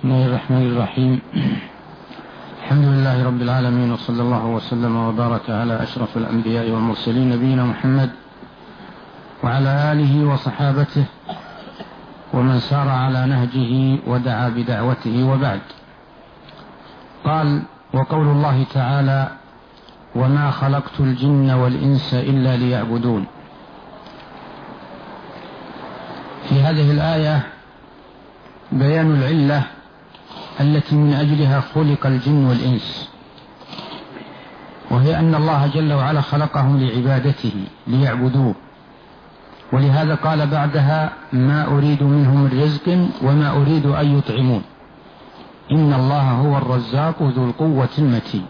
بسم الله الرحمن الرحيم. الحمد لله رب العالمين، وصلى الله وسلم وبارك على أشرف الأنبياء والمرسلين نبينا محمد وعلى آله وصحابته ومن سار على نهجه ودعا بدعوته، وبعد. قال: وقول الله تعالى: وما خلقت الجن والإنس إلا ليعبدون. في هذه الآية بيان العلة التي من أجلها خلق الجن والإنس، وهي أن الله جل وعلا خلقهم لعبادته ليعبدوه، ولهذا قال بعدها: ما أريد منهم من رزق وما أريد أن يطعمون إن الله هو الرزاق ذو القوة المتين.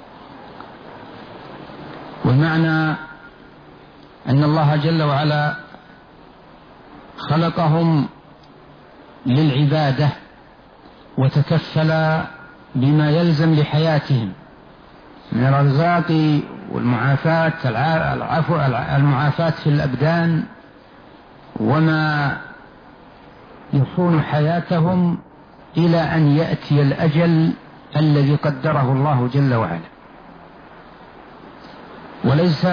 والمعنى أن الله جل وعلا خلقهم للعبادة وتكفل بما يلزم لحياتهم من الأرزاق والمعافاة، المعافاة في الأبدان، وما يصون حياتهم إلى أن يأتي الأجل الذي قدره الله جل وعلا. وليس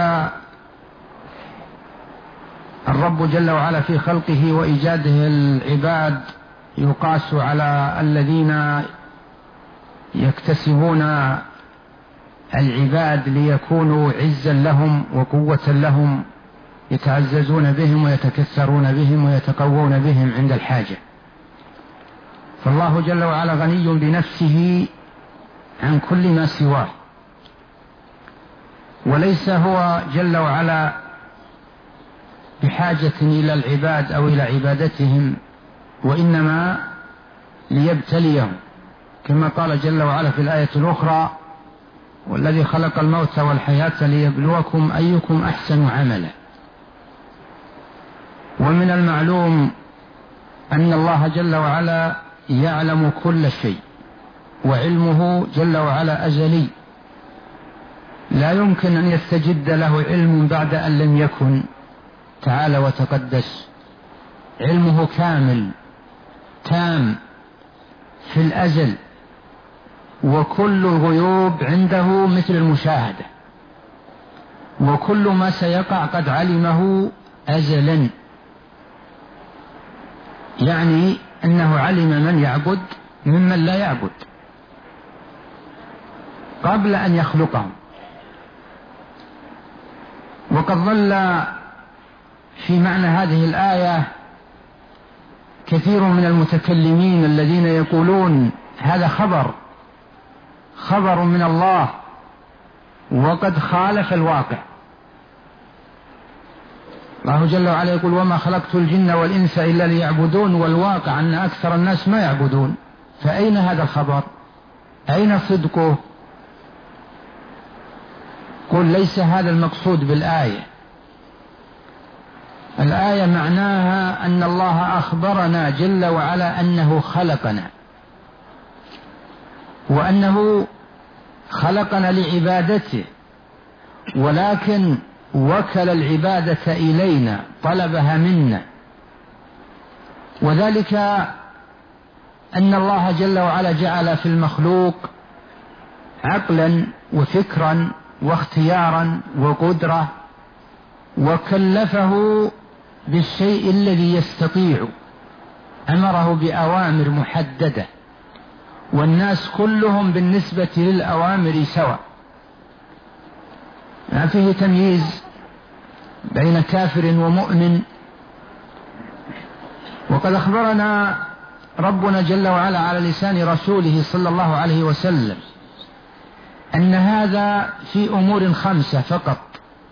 الرب جل وعلا في خلقه وإيجاده العباد يقاس على الذين يكتسبون العباد ليكونوا عزا لهم وقوة لهم، يتعززون بهم ويتكثرون بهم ويتقوون بهم عند الحاجة. فالله جل وعلا غني بنفسه عن كل ما سواه، وليس هو جل وعلا بحاجة إلى العباد أو إلى عبادتهم، وإنما ليبتليهم، كما قال جل وعلا في الآية الأخرى: والذي خلق الموت والحياة ليبلوكم أيكم أحسن عملا. ومن المعلوم أن الله جل وعلا يعلم كل شيء، وعلمه جل وعلا أزلي، لا يمكن أن يستجد له علم بعد أن لم يكن، تعالى وتقدس. علمه كامل تام في الأزل، وكل الغيوب عنده مثل المشاهدة، وكل ما سيقع قد علمه أزلا، يعني أنه علم من يعبد ممن لا يعبد قبل أن يخلقهم. وقد ظل في معنى هذه الآية كثير من المتكلمين الذين يقولون هذا خبر من الله وقد خالف الواقع. الله جل وعلا يقول: وما خلقت الجن والإنس إلا ليعبدون، والواقع أن أكثر الناس ما يعبدون، فأين هذا الخبر؟ أين صدقه؟ قل ليس هذا المقصود بالآية. الآية معناها أن الله أخبرنا جل وعلا أنه خلقنا، وأنه خلقنا لعبادته، ولكن وكل العبادة إلينا، طلبها منا. وذلك أن الله جل وعلا جعل في المخلوق عقلا وفكرا واختيارا وقدرة، وكلفه بالشيء الذي يستطيع، أمره بأوامر محددة، والناس كلهم بالنسبة للأوامر سواء، ما فيه تمييز بين كافر ومؤمن. وقد أخبرنا ربنا جل وعلا على لسان رسوله صلى الله عليه وسلم أن هذا في أمور 5 فقط: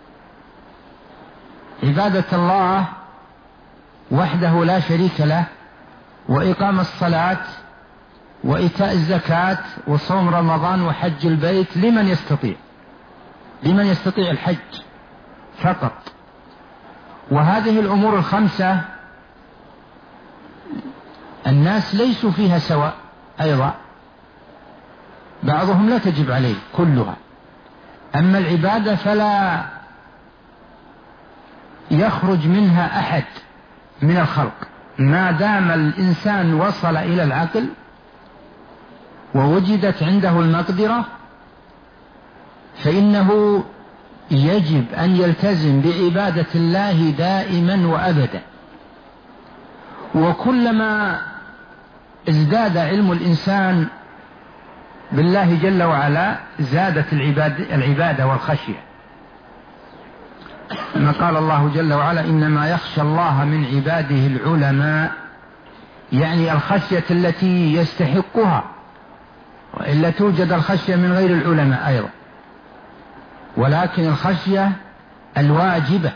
عبادة الله وحده لا شريك له، وإقام الصلاة، وإيتاء الزكاة، وصوم رمضان، وحج البيت لمن يستطيع الحج فقط. وهذه الأمور 5 الناس ليسوا فيها سواء أيضا، بعضهم لا تجب عليه كلها. أما العبادة فلا يخرج منها أحد من الخلق، ما دام الإنسان وصل إلى العقل ووجدت عنده المقدرة فإنه يجب أن يلتزم بعبادة الله دائما وأبدا. وكلما ازداد علم الإنسان بالله جل وعلا زادت العبادة والخشية، كما قال الله جل وعلا: إنما يخشى الله من عباده العلماء، يعني الخشية التي يستحقها، وإلا توجد الخشية من غير العلماء أيضا، ولكن الخشية الواجبة.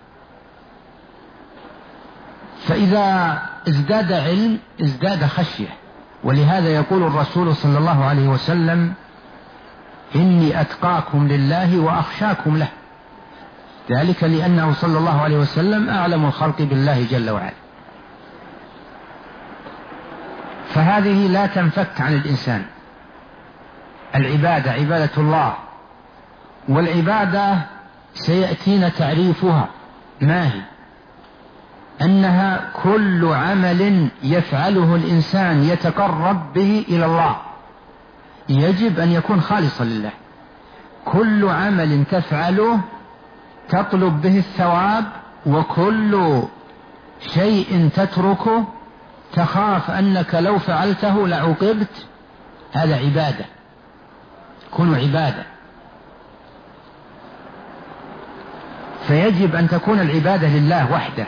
فإذا ازداد علم ازداد خشية، ولهذا يقول الرسول صلى الله عليه وسلم: إني أتقاكم لله وأخشاكم له، ذلك لأنه صلى الله عليه وسلم أعلم الخلق بالله جل وعلا. فهذه لا تنفك عن الإنسان، العبادة عبادة الله، والعبادة سيأتينا تعريفها ما هي، أنها كل عمل يفعله الإنسان يتقرب به إلى الله يجب أن يكون خالصا لله. كل عمل تفعله تطلب به الثواب، وكل شيء تتركه تخاف أنك لو فعلته لعوقبت، هذا عبادة، كن عبادة. فيجب أن تكون العبادة لله وحده،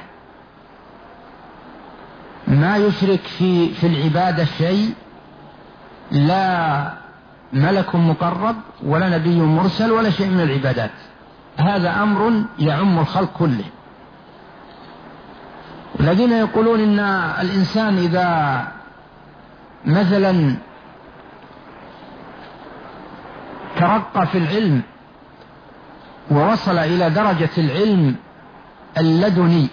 ما يشرك في العبادة شيء، لا ملك مقرب ولا نبي مرسل ولا شيء من العبادات، هذا أمر يعم الخلق كله. الذين يقولون إن الإنسان إذا مثلا ترقى في العلم ووصل إلى درجة العلم اللدني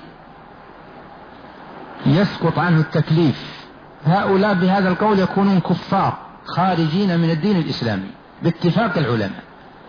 يسقط عنه التكليف، هؤلاء بهذا القول يكونون كفار خارجين من الدين الإسلامي باتفاق العلماء،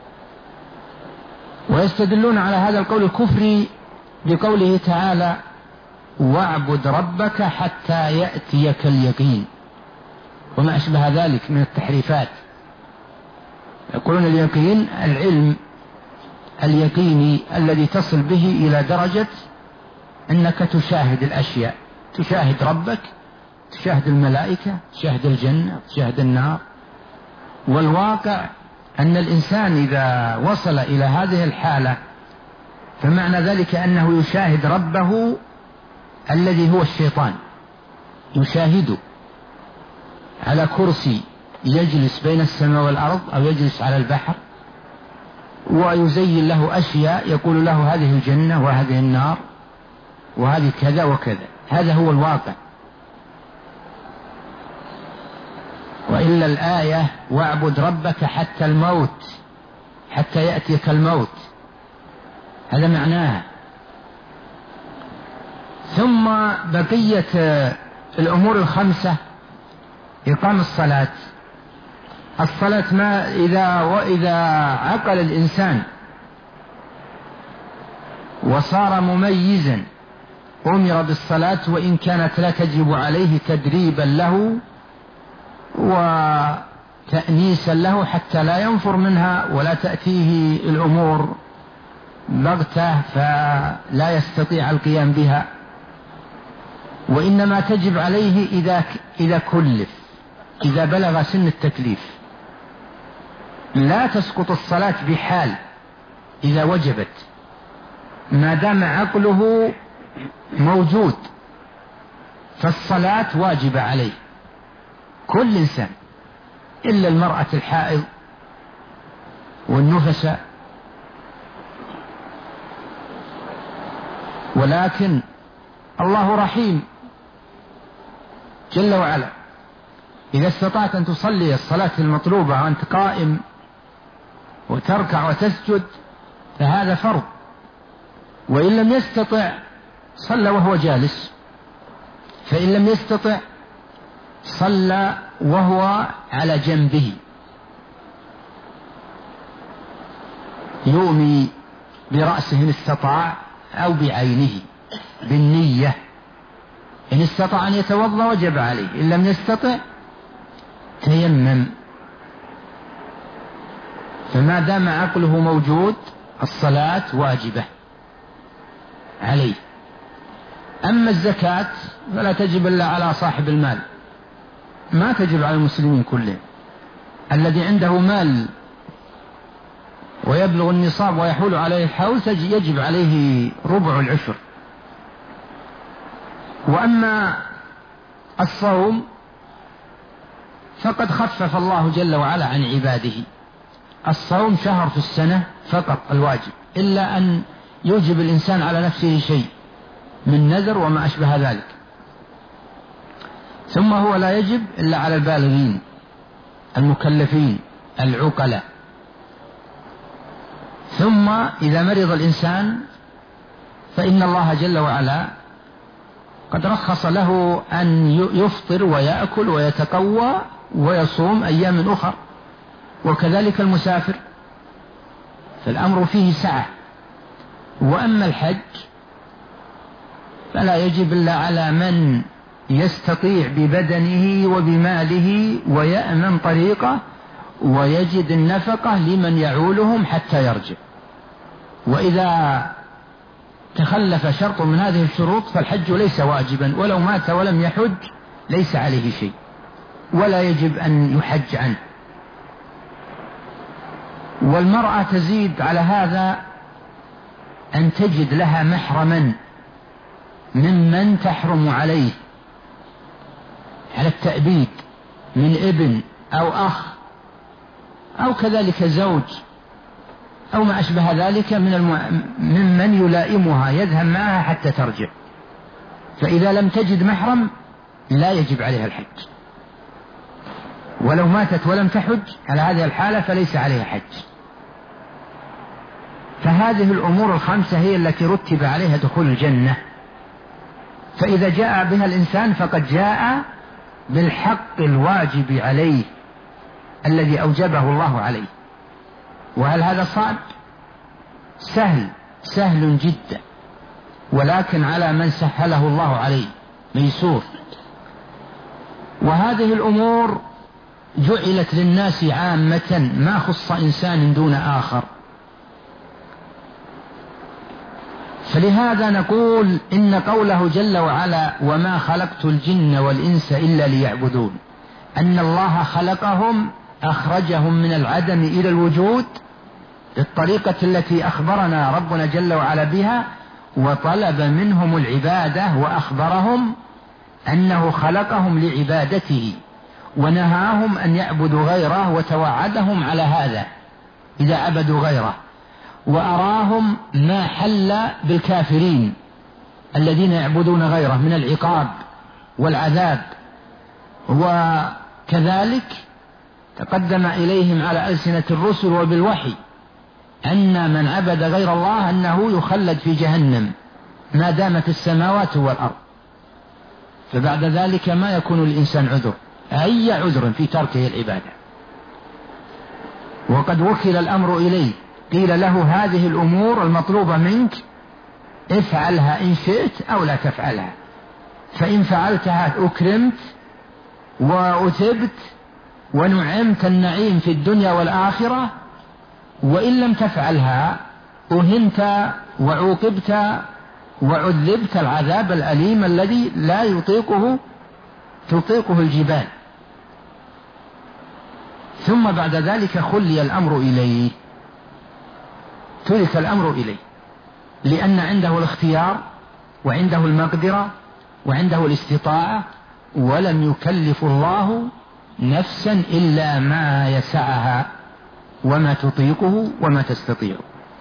ويستدلون على هذا القول الكفري بقوله تعالى: واعبد ربك حتى يأتيك اليقين، وما أشبه ذلك من التحريفات. يقولون اليقين العلم اليقيني الذي تصل به إلى درجة أنك تشاهد الأشياء، تشاهد ربك، تشاهد الملائكة، تشاهد الجنة، تشاهد النار. والواقع أن الإنسان إذا وصل إلى هذه الحالة فمعنى ذلك أنه يشاهد ربه الذي هو الشيطان، يشاهده على كرسي يجلس بين السماء والأرض أو يجلس على البحر، ويزين له أشياء يقول له هذه الجنة وهذه النار وهذه كذا وكذا. هذا هو الواقع. وإلا الآية: واعبد ربك حتى الموت، حتى يأتيك الموت، هذا معناها. ثم بقية الأمور الخمسة: إقام الصلاة. الصلاة ما إذا عقل الإنسان وصار مميزا أمر بالصلاة، وإن كانت لا تجب عليه تدريبا له وتأنيسا له حتى لا ينفر منها ولا تأتيه الأمور بغتة فلا يستطيع القيام بها، وإنما تجب عليه إذا كلف، إذا بلغ سن التكليف. لا تسقط الصلاة بحال إذا وجبت، ما دام عقله موجود فالصلاة واجبة عليه كل إنسان، إلا المرأة الحائض والنفساء. ولكن الله رحيم جل وعلا، إذا استطعت أن تصلي الصلاة المطلوبة وأنت قائم وتركع وتسجد فهذا فرض، وإن لم يستطع صلى وهو جالس، فإن لم يستطع صلى وهو على جنبه، يؤمي برأسه إن استطاع أو بعينه بالنية. إن استطاع أن يتوضأ وجب عليه، إن لم يستطع تيمم، فما دام عقله موجود الصلاة واجبة عليه. أما الزكاة فلا تجب إلا على صاحب المال، ما تجب على المسلمين كلهم. الذي عنده مال ويبلغ النصاب ويحول عليه الحول يجب عليه ربع العشر. وأما الصوم فقد خفف الله جل وعلا عن عباده. الصوم شهر في السنة فقط الواجب، إلا أن يوجب الإنسان على نفسه شيء من نذر وما أشبه ذلك، ثم هو لا يجب إلا على البالغين المكلفين العقلاء. ثم إذا مرض الإنسان فإن الله جل وعلا قد رخص له أن يفطر ويأكل ويتقوى ويصوم أيام أخرى، وكذلك المسافر، فالأمر فيه سعة. وأما الحج فلا يجب إلا على من يستطيع ببدنه وبماله ويأمن طريقه ويجد النفقة لمن يعولهم حتى يرجع. وإذا تخلف شرط من هذه الشروط فالحج ليس واجبا، ولو مات ولم يحج ليس عليه شيء ولا يجب أن يحج عنه. والمرأة تزيد على هذا أن تجد لها محرما ممن تحرم عليه على التأبيد من ابن أو أخ أو كذلك زوج أو ما أشبه ذلك ممن يلائمها يذهب معها حتى ترجع. فإذا لم تجد محرم لا يجب عليها الحج، ولو ماتت ولم تحج على هذه الحالة فليس عليها حج. فهذه الأمور الخمسة هي التي رتب عليها دخول الجنة. فإذا جاء بها الإنسان فقد جاء بالحق الواجب عليه الذي أوجبه الله عليه. وهل هذا صعب؟ سهل جدا، ولكن على من سهله الله عليه ميسور. وهذه الأمور جعلت للناس عامة، ما خص إنسان دون آخر. فلهذا نقول إن قوله جل وعلا وما خلقت الجن والإنس إلا ليعبدون، أن الله خلقهم أخرجهم من العدم إلى الوجود بالطريقة التي أخبرنا ربنا جل وعلا بها، وطلب منهم العبادة وأخبرهم أنه خلقهم لعبادته ونهاهم أن يعبدوا غيره، وتوعدهم على هذا إذا عبدوا غيره، وأراهم ما حل بالكافرين الذين يعبدون غيره من العقاب والعذاب. وكذلك تقدم إليهم على ألسنة الرسل وبالوحي أن من عبد غير الله أنه يخلد في جهنم ما دامت السماوات والأرض. فبعد ذلك ما يكون للإنسان عذر، أي عذر في تركه العبادة. وقد وكل الأمر إليه، قيل له هذه الأمور المطلوبة منك افعلها إن شئت أو لا تفعلها، فإن فعلتها أكرمت وأثبت ونعمت النعيم في الدنيا والآخرة، وإن لم تفعلها أهنت وعوقبت وعذبت العذاب الأليم الذي لا تطيقه الجبال. ثم بعد ذلك خلي الأمر إليه، ترك الأمر إليه، لأن عنده الاختيار وعنده المقدرة وعنده الاستطاعة، ولم يكلف الله نفسا إلا ما يسعها وما تطيقه وما تستطيع.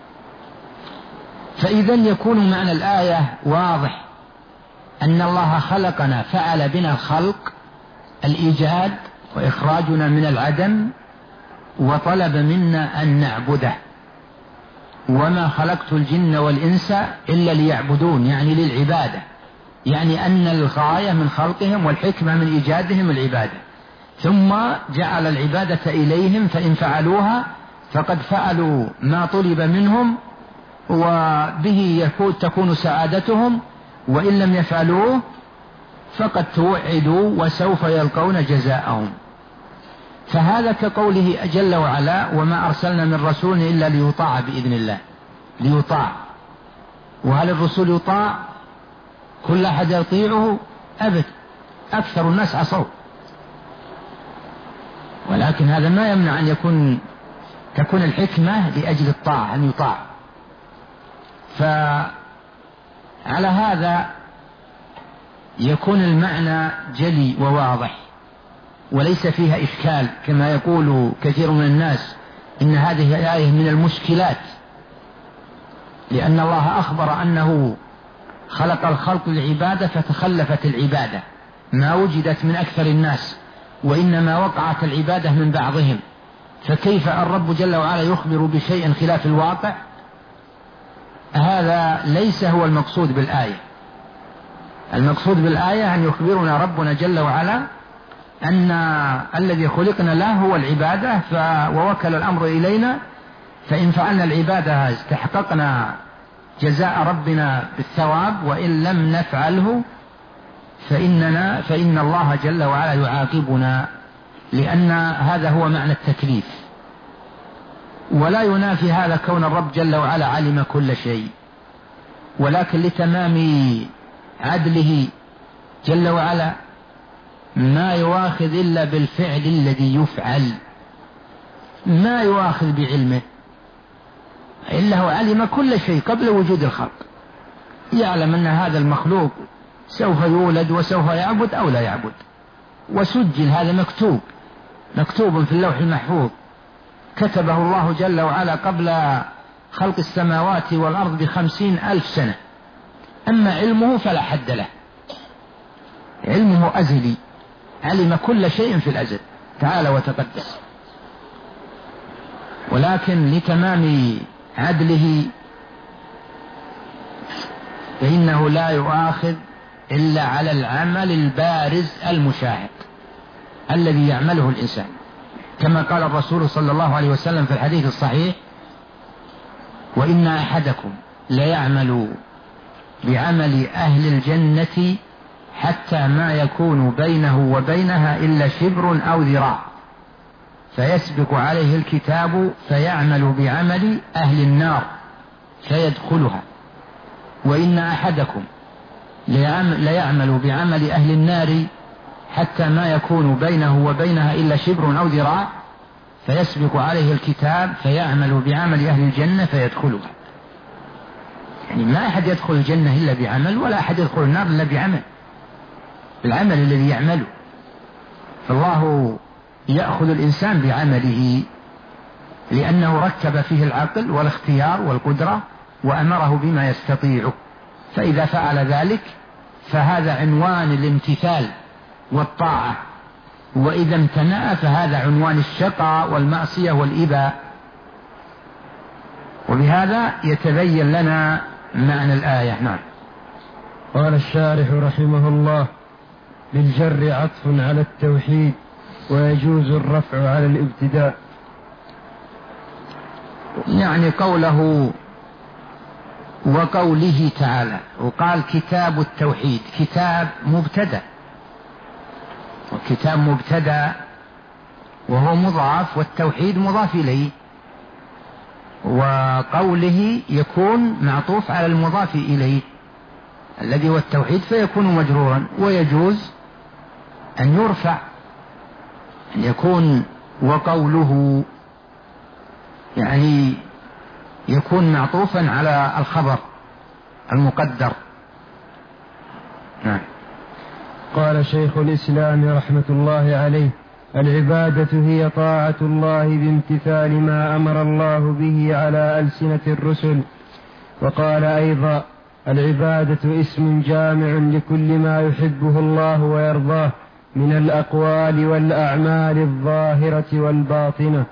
فإذا يكون معنى الآية واضح أن الله خلقنا، فعل بنا الخلق الإيجاد وإخراجنا من العدم، وطلب منا أن نعبده. وما خلقت الجن والإنس إلا ليعبدون، يعني للعبادة، يعني أن الغاية من خلقهم والحكمة من إيجادهم العبادة. ثم جعل العبادة إليهم، فإن فعلوها فقد فعلوا ما طلب منهم وبه تكون سعادتهم، وإن لم يفعلوه فقد توعدوا وسوف يلقون جزاءهم. فهذا كقوله جل وعلا: وما أرسلنا من رسول إلا ليطاع بإذن الله. ليطاع، وهل الرسول يطاع؟ كل أحد يطيعه؟ أبد، أكثر الناس عصوا. ولكن هذا ما يمنع أن تكون الحكمة لأجل الطاعة، أن يطاع. فعلى هذا يكون المعنى جلي وواضح وليس فيها إشكال، كما يقول كثير من الناس إن هذه الآية من المشكلات، لأن الله أخبر أنه خلق الخلق للعبادة فتخلفت العبادة، ما وجدت من أكثر الناس، وإنما وقعت العبادة من بعضهم. فكيف الرب جل وعلا يخبر بشيء خلاف الواقع؟ هذا ليس هو المقصود بالآية. المقصود بالآية أن يخبرنا ربنا جل وعلا أن الذي خلقنا له هو العبادة، ووكل الأمر إلينا، فإن فعلنا العبادة استحققنا جزاء ربنا بالثواب، وإن لم نفعله فإن الله جل وعلا يعاقبنا، لأن هذا هو معنى التكليف. ولا ينافي هذا كون الرب جل وعلا علم كل شيء، ولكن لتمام عدله جل وعلا ما يواخذ إلا بالفعل الذي يفعل، ما يواخذ بعلمه، إلا هو علم كل شيء قبل وجود الخلق، يعلم أن هذا المخلوق سوف يولد وسوف يعبد أو لا يعبد، وسجل هذا مكتوب في اللوح المحفوظ، كتبه الله جل وعلا قبل خلق السماوات والأرض ب50,000 سنة. أما علمه فلا حد له، علمه أزلي، علم كل شيء في الأزل تعالى وتقدس. ولكن لتمام عدله فإنه لا يؤاخذ إلا على العمل البارز المشاهد الذي يعمله الإنسان، كما قال الرسول صلى الله عليه وسلم في الحديث الصحيح: وإن أحدكم ليعمل بعمل أهل الجنة حتى ما يكون بينه وبينها إلا شبر أو ذراع، فيسبق عليه الكتاب فيعمل بعمل أهل النار فيدخلها، وإن أحدكم ليعمل بعمل أهل النار حتى ما يكون بينه وبينها إلا شبر أو ذراع، فيسبق عليه الكتاب فيعمل بعمل أهل الجنة فيدخلها. يعني ما أحد يدخل الجنة إلا بعمل، ولا أحد يدخل النار إلا بعمل، العمل الذي يعمله. فالله يأخذ الإنسان بعمله لأنه ركب فيه العقل والاختيار والقدرة وأمره بما يستطيعه، فإذا فعل ذلك فهذا عنوان الامتثال والطاعة، وإذا امتنع فهذا عنوان الشقاء والمعصية والإباء. وبهذا يتبين لنا معنى الآية. نعم. قال الشارح رحمه الله: بالجر عطف على التوحيد، ويجوز الرفع على الابتداء. يعني قوله وقوله تعالى، وقال كتاب التوحيد، كتاب مبتدأ، وكتاب مبتدأ وهو مضاف، والتوحيد مضاف إليه، وقوله يكون معطوف على المضاف إليه الذي هو التوحيد فيكون مجرورا. ويجوز أن يرفع، أن يكون وقوله يعني يكون معطوفا على الخبر المقدر. نعم. قال شيخ الإسلام رحمة الله عليه: العبادة هي طاعة الله بامتثال ما أمر الله به على ألسنة الرسل. وقال أيضا: العبادة اسم جامع لكل ما يحبه الله ويرضاه من الأقوال والأعمال الظاهرة والباطنة.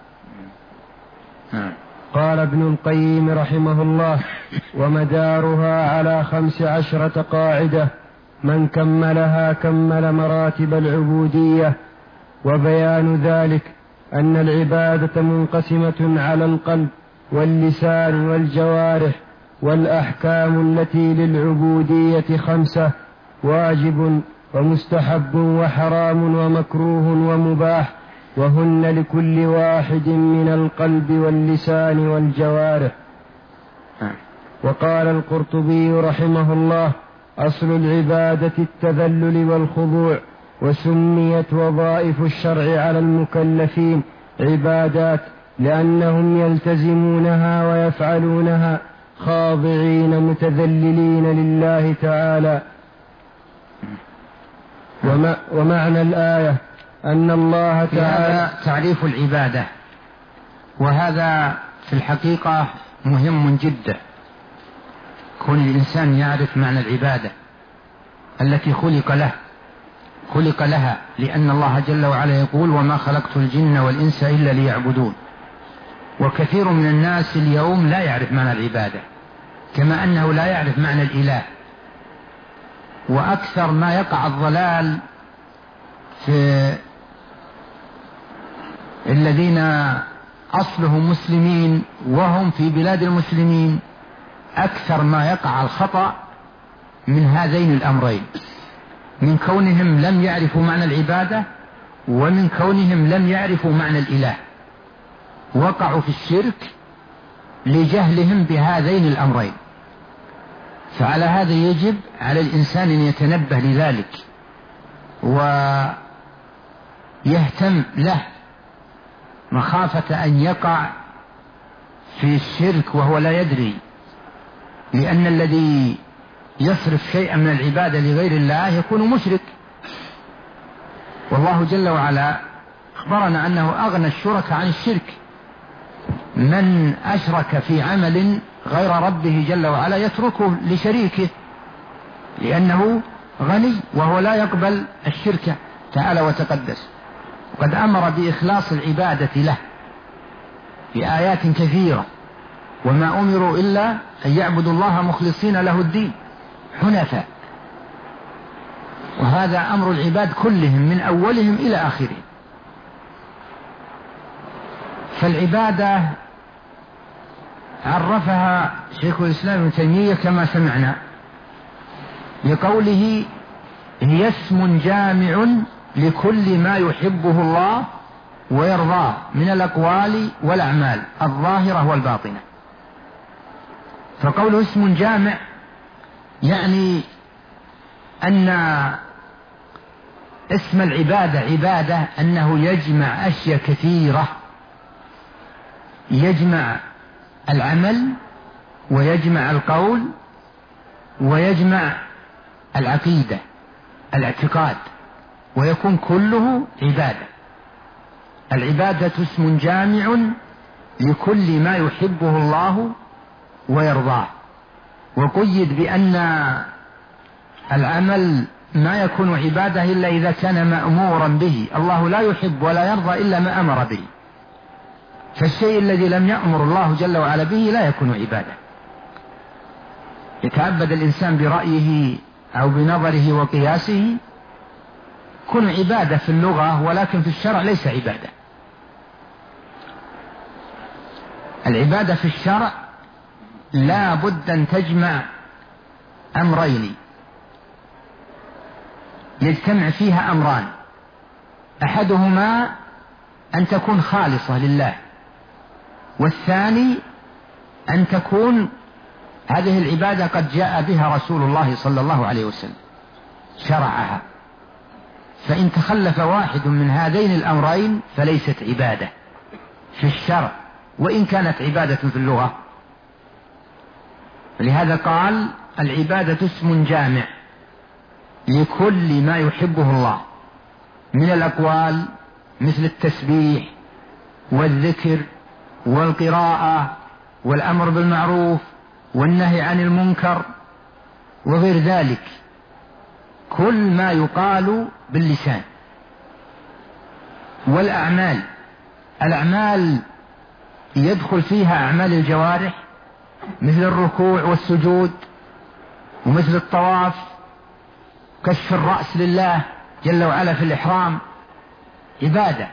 قال ابن القيم رحمه الله: ومدارها على 15 قاعدة، من كملها كمل مراتب العبودية. وبيان ذلك أن العبادة منقسمة على القلب واللسان والجوارح، والأحكام التي للعبودية 5: واجب ومستحب وحرام ومكروه ومباح. وهن لكل واحد من القلب واللسان والجوارح. وقال القرطبي رحمه الله: أصل العبادة التذلل والخضوع، وسميت وظائف الشرع على المكلفين عبادات لأنهم يلتزمونها ويفعلونها خاضعين متذللين لله تعالى. ومعنى الآية أن الله تعالى. هذا تعريف العبادة، وهذا في الحقيقة مهم جدا، كون الإنسان يعرف معنى العبادة التي خلق لها، لأن الله جل وعلا يقول: وما خلقت الجن والإنس إلا ليعبدون. وكثير من الناس اليوم لا يعرف معنى العبادة، كما أنه لا يعرف معنى الإله. وأكثر ما يقع الضلال في الذين أصلهم مسلمين وهم في بلاد المسلمين، أكثر ما يقع الخطأ من هذين الأمرين، من كونهم لم يعرفوا معنى العبادة ومن كونهم لم يعرفوا معنى الإله. وقعوا في الشرك لجهلهم بهذين الأمرين. فعلى هذا يجب على الإنسان أن يتنبه لذلك ويهتم له، مخافة أن يقع في الشرك وهو لا يدري، لأن الذي يصرف شيئا من العبادة لغير الله يكون مشرك. والله جل وعلا أخبرنا أنه أغنى الشرك عن الشرك. من أشرك في عمل غير ربه جل وعلا يتركه لشريكه، لأنه غني وهو لا يقبل الشرك تعالى وتقدس. وقد أمر بإخلاص العبادة له في آيات كثيرة: وما أمروا إلا أن يعبدوا الله مخلصين له الدين حنفاء. وهذا أمر العباد كلهم من أولهم إلى آخرهم. فالعبادة عرفها شيخ الإسلام ابن تيمية كما سمعنا بقوله: هي اسم جامع لكل ما يحبه الله ويرضاه من الأقوال والأعمال الظاهرة والباطنة. فقوله اسم جامع يعني أن اسم العبادة عبادة، أنه يجمع أشياء كثيرة، يجمع العمل ويجمع القول ويجمع العقيدة الاعتقاد، ويكون كله عبادة. العبادة اسم جامع لكل ما يحبه الله ويرضاه. وقيد بأن العمل ما يكون عبادة إلا إذا كان مأمورا به. الله لا يحب ولا يرضى إلا ما أمر به، فالشيء الذي لم يأمر الله جل وعلا به لا يكون عبادة. يتعبد الإنسان برأيه أو بنظره وقياسه كن عبادة في اللغة، ولكن في الشرع ليس عبادة. العبادة في الشرع لا بد أن تجمع أمرين، يجتمع فيها أمران: أحدهما أن تكون خالصة لله، والثاني أن تكون هذه العبادة قد جاء بها رسول الله صلى الله عليه وسلم شرعها. فإن تخلف واحد من هذين الأمرين فليست عبادة في الشرع، وإن كانت عبادة في اللغة. لهذا قال: العبادة اسم جامع لكل ما يحبه الله من الأقوال مثل التسبيح والذكر والقراءة والأمر بالمعروف والنهي عن المنكر وغير ذلك، كل ما يقال باللسان. والأعمال، الأعمال يدخل فيها أعمال الجوارح مثل الركوع والسجود ومثل الطواف، كشف الرأس لله جل وعلا في الإحرام عبادة.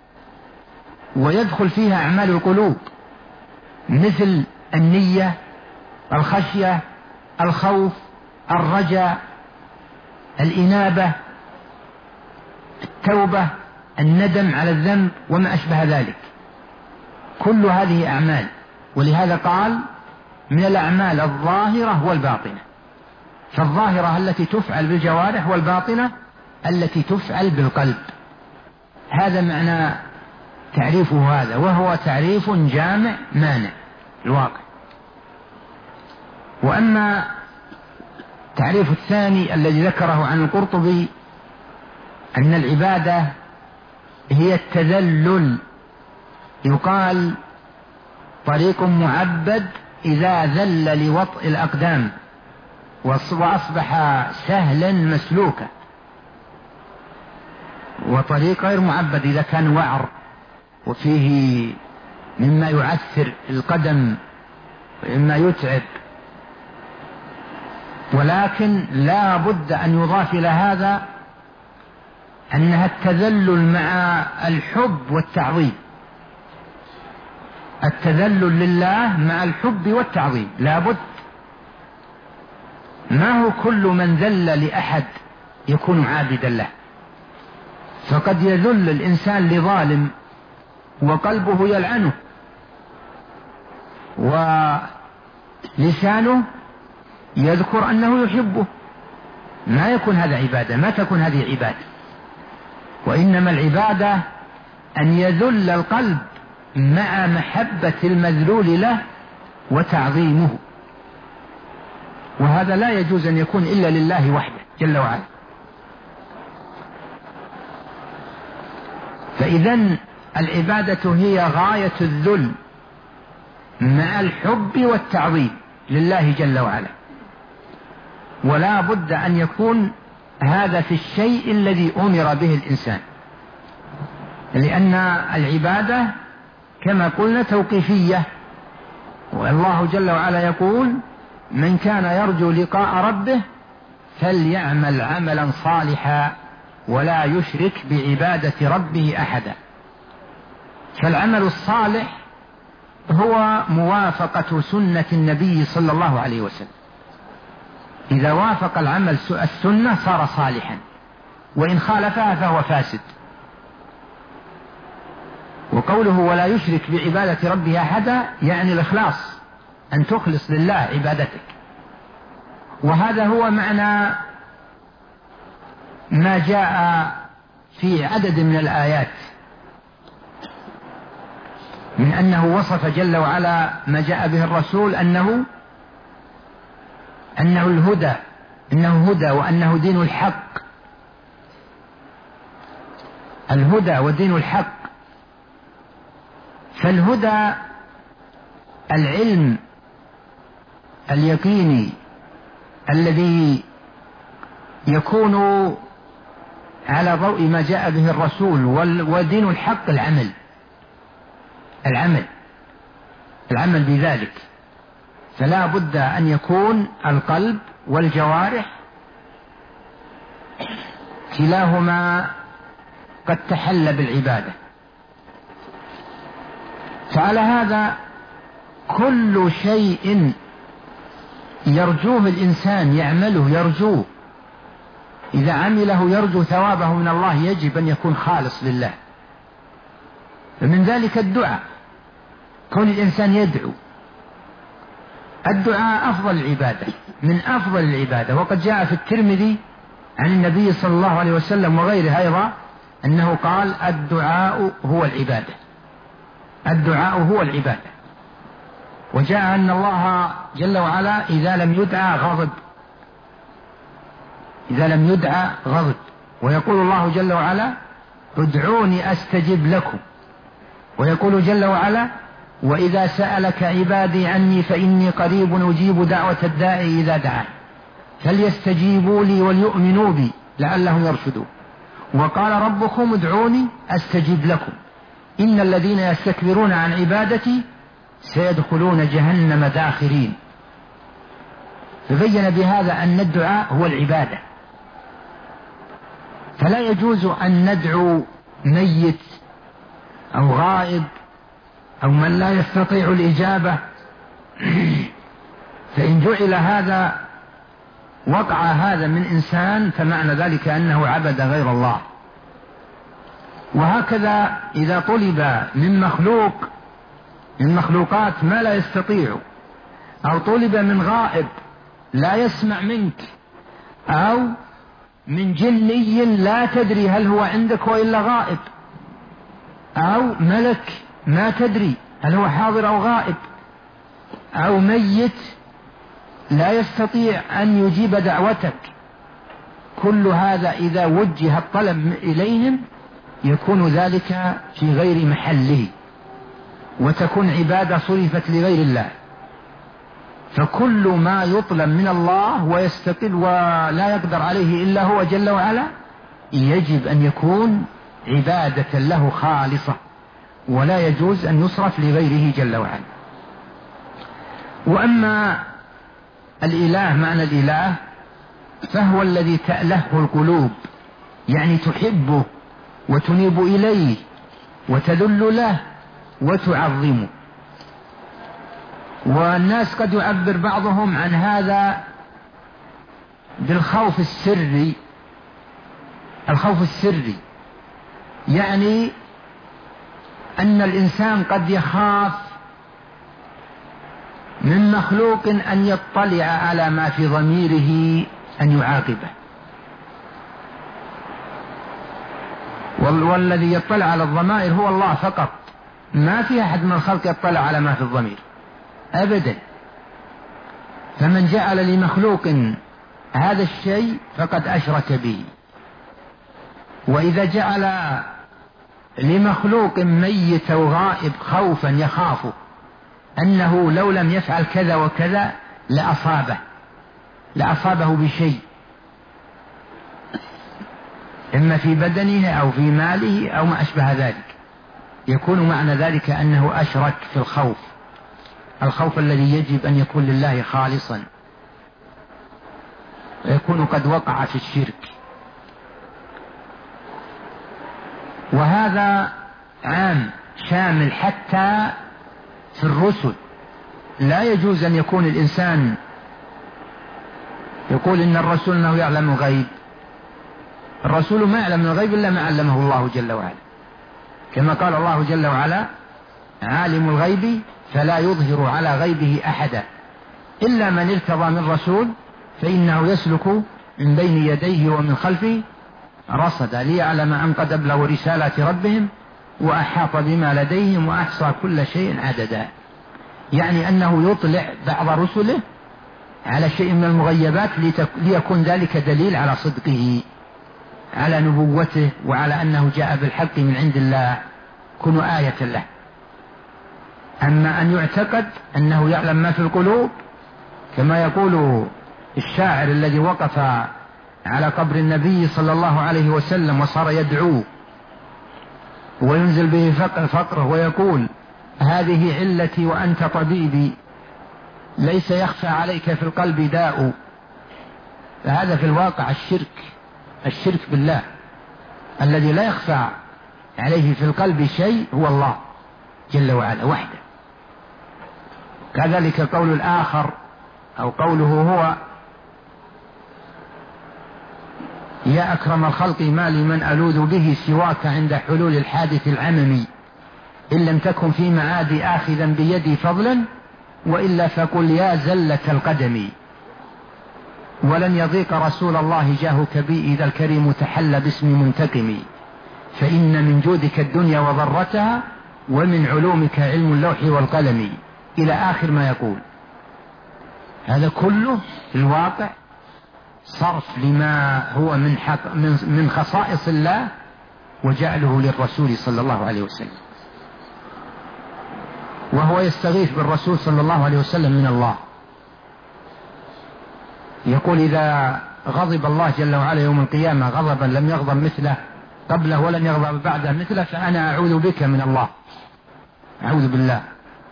ويدخل فيها أعمال القلوب مثل النية، الخشية، الخوف، الرجاء، الإنابة، التوبة، الندم على الذنب وما أشبه ذلك، كل هذه أعمال. ولهذا قال من الأعمال الظاهرة والباطنة، فالظاهرة التي تفعل بالجوارح، والباطنة التي تفعل بالقلب. هذا معنى تعريفه هذا، وهو تعريف جامع مانع الواقع. وأما التعريف الثاني الذي ذكره عن القرطبي أن العبادة هي التذلل، يقال طريق معبد إذا ذل لوطئ الأقدام وأصبح سهلا مسلوكا، وطريق غير معبد إذا كان وعر وفيه مما يعثر القدم ومما يتعب. ولكن لا بد أن يضاف إلى هذا أنها التذلل مع الحب والتعظيم، التذلل لله مع الحب والتعظيم لا بد. ما هو كل من ذل لأحد يكون عابدا له، فقد يذل الإنسان لظالم وقلبه يلعنه ولسانه يذكر أنه يحبه، ما يكون هذا عبادة، ما تكون هذه عبادة. وإنما العبادة أن يذل القلب مع محبة المذلول له وتعظيمه، وهذا لا يجوز أن يكون إلا لله وحده جل وعلا. فإذن العبادة هي غاية الذل مع الحب والتعظيم لله جل وعلا، ولا بد أن يكون هذا في الشيء الذي أمر به الإنسان، لأن العبادة كما قلنا توقيفية. والله جل وعلا يقول من كان يرجو لقاء ربه فليعمل عملا صالحا ولا يشرك بعبادة ربه أحدا. فالعمل الصالح هو موافقة سنة النبي صلى الله عليه وسلم، إذا وافق العمل السنة صار صالحا، وإن خالفها فهو فاسد. وقوله ولا يشرك بعبادة ربه أحدا يعني الإخلاص، أن تخلص لله عبادتك. وهذا هو معنى ما جاء في عدد من الآيات من أنه وصف جل وعلا ما جاء به الرسول أنه الهدى، إنه هدى وأنه دين الحق، الهدى ودين الحق. فالهدى العلم اليقيني الذي يكون على ضوء ما جاء به الرسول، ودين الحق العمل بذلك. فلا بد أن يكون القلب والجوارح كلاهما قد تحل بالعبادة. فعلى هذا كل شيء يرجوه الإنسان يعمله، يرجوه إذا عمله يرجو ثوابه من الله، يجب أن يكون خالص لله. فمن ذلك الدعاء، كون الإنسان يدعو، الدعاء أفضل العبادة من أفضل العبادة. وقد جاء في الترمذي عن النبي صلى الله عليه وسلم وغيره أيضا أنه قال الدعاء هو العبادة، الدعاء هو العبادة. وجاء أن الله جل وعلا إذا لم يدعى غضب، ويقول الله جل وعلا ادعوني أستجب لكم، ويقول جل وعلا وإذا سألك عبادي عني فإني قريب أجيب دعوة الداعي إذا دعان فليستجيبوا لي وليؤمنوا بي لعلهم يرشدون. وقال ربكم ادعوني أستجب لكم إن الذين يستكبرون عن عبادتي سيدخلون جهنم داخرين. فبين بهذا أن الدعاء هو العبادة، فلا يجوز أن ندعو ميت أو غائب أو من لا يستطيع الإجابة، فإن جعل هذا وقع هذا من إنسان فمعنى ذلك أنه عبد غير الله. وهكذا إذا طلب من مخلوق من مخلوقات ما لا يستطيع، أو طلب من غائب لا يسمع منك، أو من جني لا تدري هل هو عندك وإلا غائب، أو ملك ما تدري هل هو حاضر أو غائب، أو ميت لا يستطيع أن يجيب دعوتك، كل هذا إذا وجه الطلب إليهم يكون ذلك في غير محله، وتكون عبادة صرفت لغير الله. فكل ما يطلب من الله ويستقل ولا يقدر عليه إلا هو جل وعلا يجب أن يكون عبادة له خالصة، ولا يجوز أن يصرف لغيره جل وعلا. وأما الإله، معنى الإله فهو الذي تألهه القلوب، يعني تحبه وتنيب إليه وتذل له وتعظمه. والناس قد يعبر بعضهم عن هذا بالخوف السري. الخوف السري يعني أن الإنسان قد يخاف من مخلوق أن يطلع على ما في ضميره أن يعاقبه، والذي يطلع على الضمائر هو الله فقط، ما في أحد من الخلق يطلع على ما في الضمير أبدا. فمن جعل لمخلوق هذا الشيء فقد أشرك به. وإذا جعل لمخلوق ميت أو غائب خوفا يخاف أنه لو لم يفعل كذا وكذا لأصابه بشيء، إما في بدنه أو في ماله أو ما أشبه ذلك، يكون معنى ذلك أنه أشرك في الخوف الذي يجب أن يكون لله خالصا، ويكون قد وقع في الشرك. وهذا عام شامل حتى في الرسل. لا يجوز أن يكون الإنسان يقول إن الرسول أنه يعلم الغيب. الرسول ما يعلم الغيب إلا ما علمه الله جل وعلا، كما قال الله جل وعلا: عالم الغيب فلا يظهر على غيبه أحدا إلا من ارتضى من رسول فإنه يسلك من بين يديه ومن خلفه رصدا ليعلم أن قد أبلغوا رسالات ربهم وأحاط بما لديهم وأحصى كل شيء عددا. يعني أنه يطلع بعض رسله على شيء من المغيبات ليكون ذلك دليل على صدقه، على نبوته، وعلى أنه جاء بالحق من عند الله، كن آية له. أما أن يعتقد أنه يعلم ما في القلوب كما يقول الشاعر الذي وقف على قبر النبي صلى الله عليه وسلم وصار يدعوه وينزل به فقره ويقول: هذه علتي وأنت طبيبي، ليس يخفى عليك في القلب داء. فهذا في الواقع الشرك بالله. الذي لا يخفى عليه في القلب شيء هو الله جل وعلا وحده. كذلك قول الآخر أو قوله هو: يا أكرم الخلق ما لمن ألوذ به سواك عند حلول الحادث العممي، إن لم تكن في معادي آخذا بيدي فضلا وإلا فقل يا زلة القدم. ولن يضيق رسول الله جاهك بي إذا الكريم تحل باسم منتقم، فإن من جودك الدنيا وضرتها ومن علومك علم اللوح والقلم، إلى آخر ما يقول. هذا كله في الواقع صرف لما هو من خصائص الله وجعله للرسول صلى الله عليه وسلم، وهو يستغيث بالرسول صلى الله عليه وسلم من الله. يقول: إذا غضب الله جل وعلا يوم القيامة غضبا لم يغضب مثله قبله ولن يغضب بعده مثله فأنا أعوذ بك من الله، أعوذ بالله.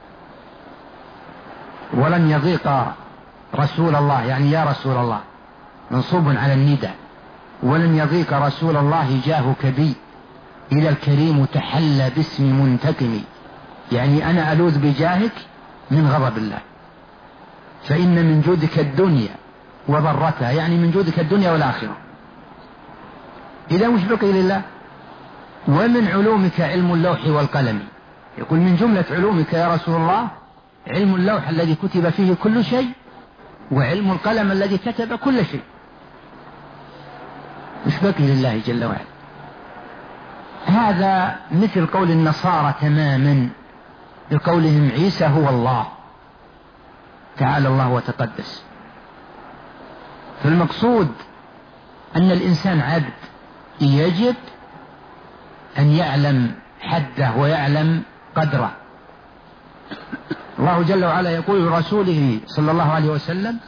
ولن يضيق رسول الله، يعني يا رسول الله منصوب على الندى، ولن يضيق رسول الله جاهك بي إلى الكريم تحلى باسم منتقم، يعني أنا ألوذ بجاهك من غضب الله. فإن من جودك الدنيا وضرتها، يعني من جودك الدنيا والآخرة. إذا مش بقي لله؟ ومن علومك علم اللوح والقلم. يقول من جملة علومك يا رسول الله علم اللوح الذي كتب فيه كل شيء، وعلم القلم الذي كتب كل شيء. مش بقي لله جل وعلا. هذا مثل قول النصارى تماما بقولهم عيسى هو الله، تعالى الله وتقدس. فالمقصود أن الإنسان عبد يجب أن يعلم حده ويعلم قدره. الله جل وعلا يقول لرسوله صلى الله عليه وسلم: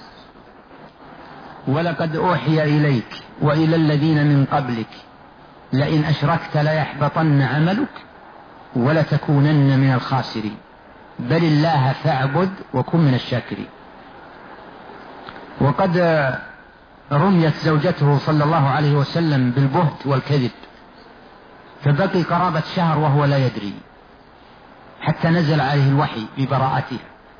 ولقد أوحي إليك وإلى الذين من قبلك لئن أشركت ليحبطن عملك ولتكونن من الخاسرين بل الله فاعبد وكن من الشاكرين. وقد رميت زوجته صلى الله عليه وسلم بالبهت والكذب، فبقي قرابة شهر وهو لا يدري، حتى نزل عليه الوحي ببراءته.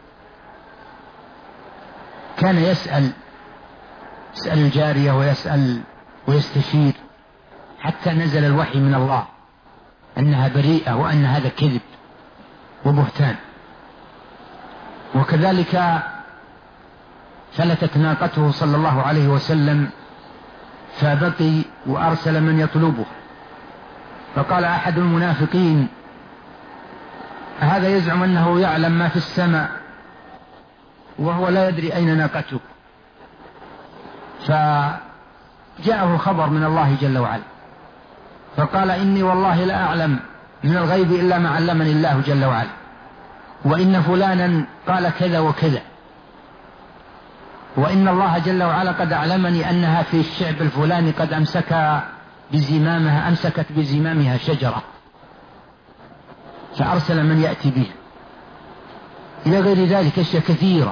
كان يسأل الجارية ويسأل ويستشير حتى نزل الوحي من الله أنها بريئة وأن هذا كذب وبهتان. وكذلك فلتت ناقته صلى الله عليه وسلم فبقي وأرسل من يطلبه، فقال أحد المنافقين: هذا يزعم أنه يعلم ما في السماء وهو لا يدري أين ناقته. فجاءه خبر من الله جل وعلا فقال: إني والله لا أعلم من الغيب إلا ما علمني الله جل وعلا، وإن فلانا قال كذا وكذا، وإن الله جل وعلا قد أعلمني أنها في الشعب الفلاني قد أمسكت بزمامها شجرة، فأرسل من يأتي بها، إلى غير ذلك أشياء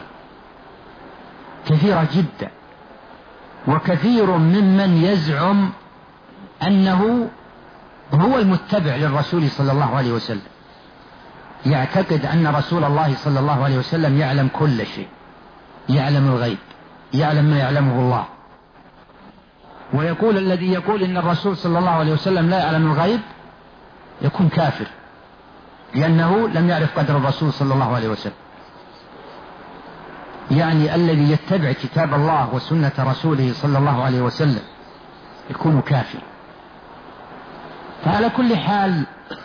كثيرة جدا. وكثير ممن يزعم أنه هو المتبع للرسول صلى الله عليه وسلم يعتقد أن رسول الله صلى الله عليه وسلم يعلم كل شيء، يعلم الغيب، يعلم ما يعلمه الله. ويقول الذي يقول إن الرسول صلى الله عليه وسلم لا يعلم الغيب يكون كافر، لأنه لم يعرف قدر الرسول صلى الله عليه وسلم. يعني الذي يتبع كتاب الله وسنة رسوله صلى الله عليه وسلم يكون كافر. فعلى كل حال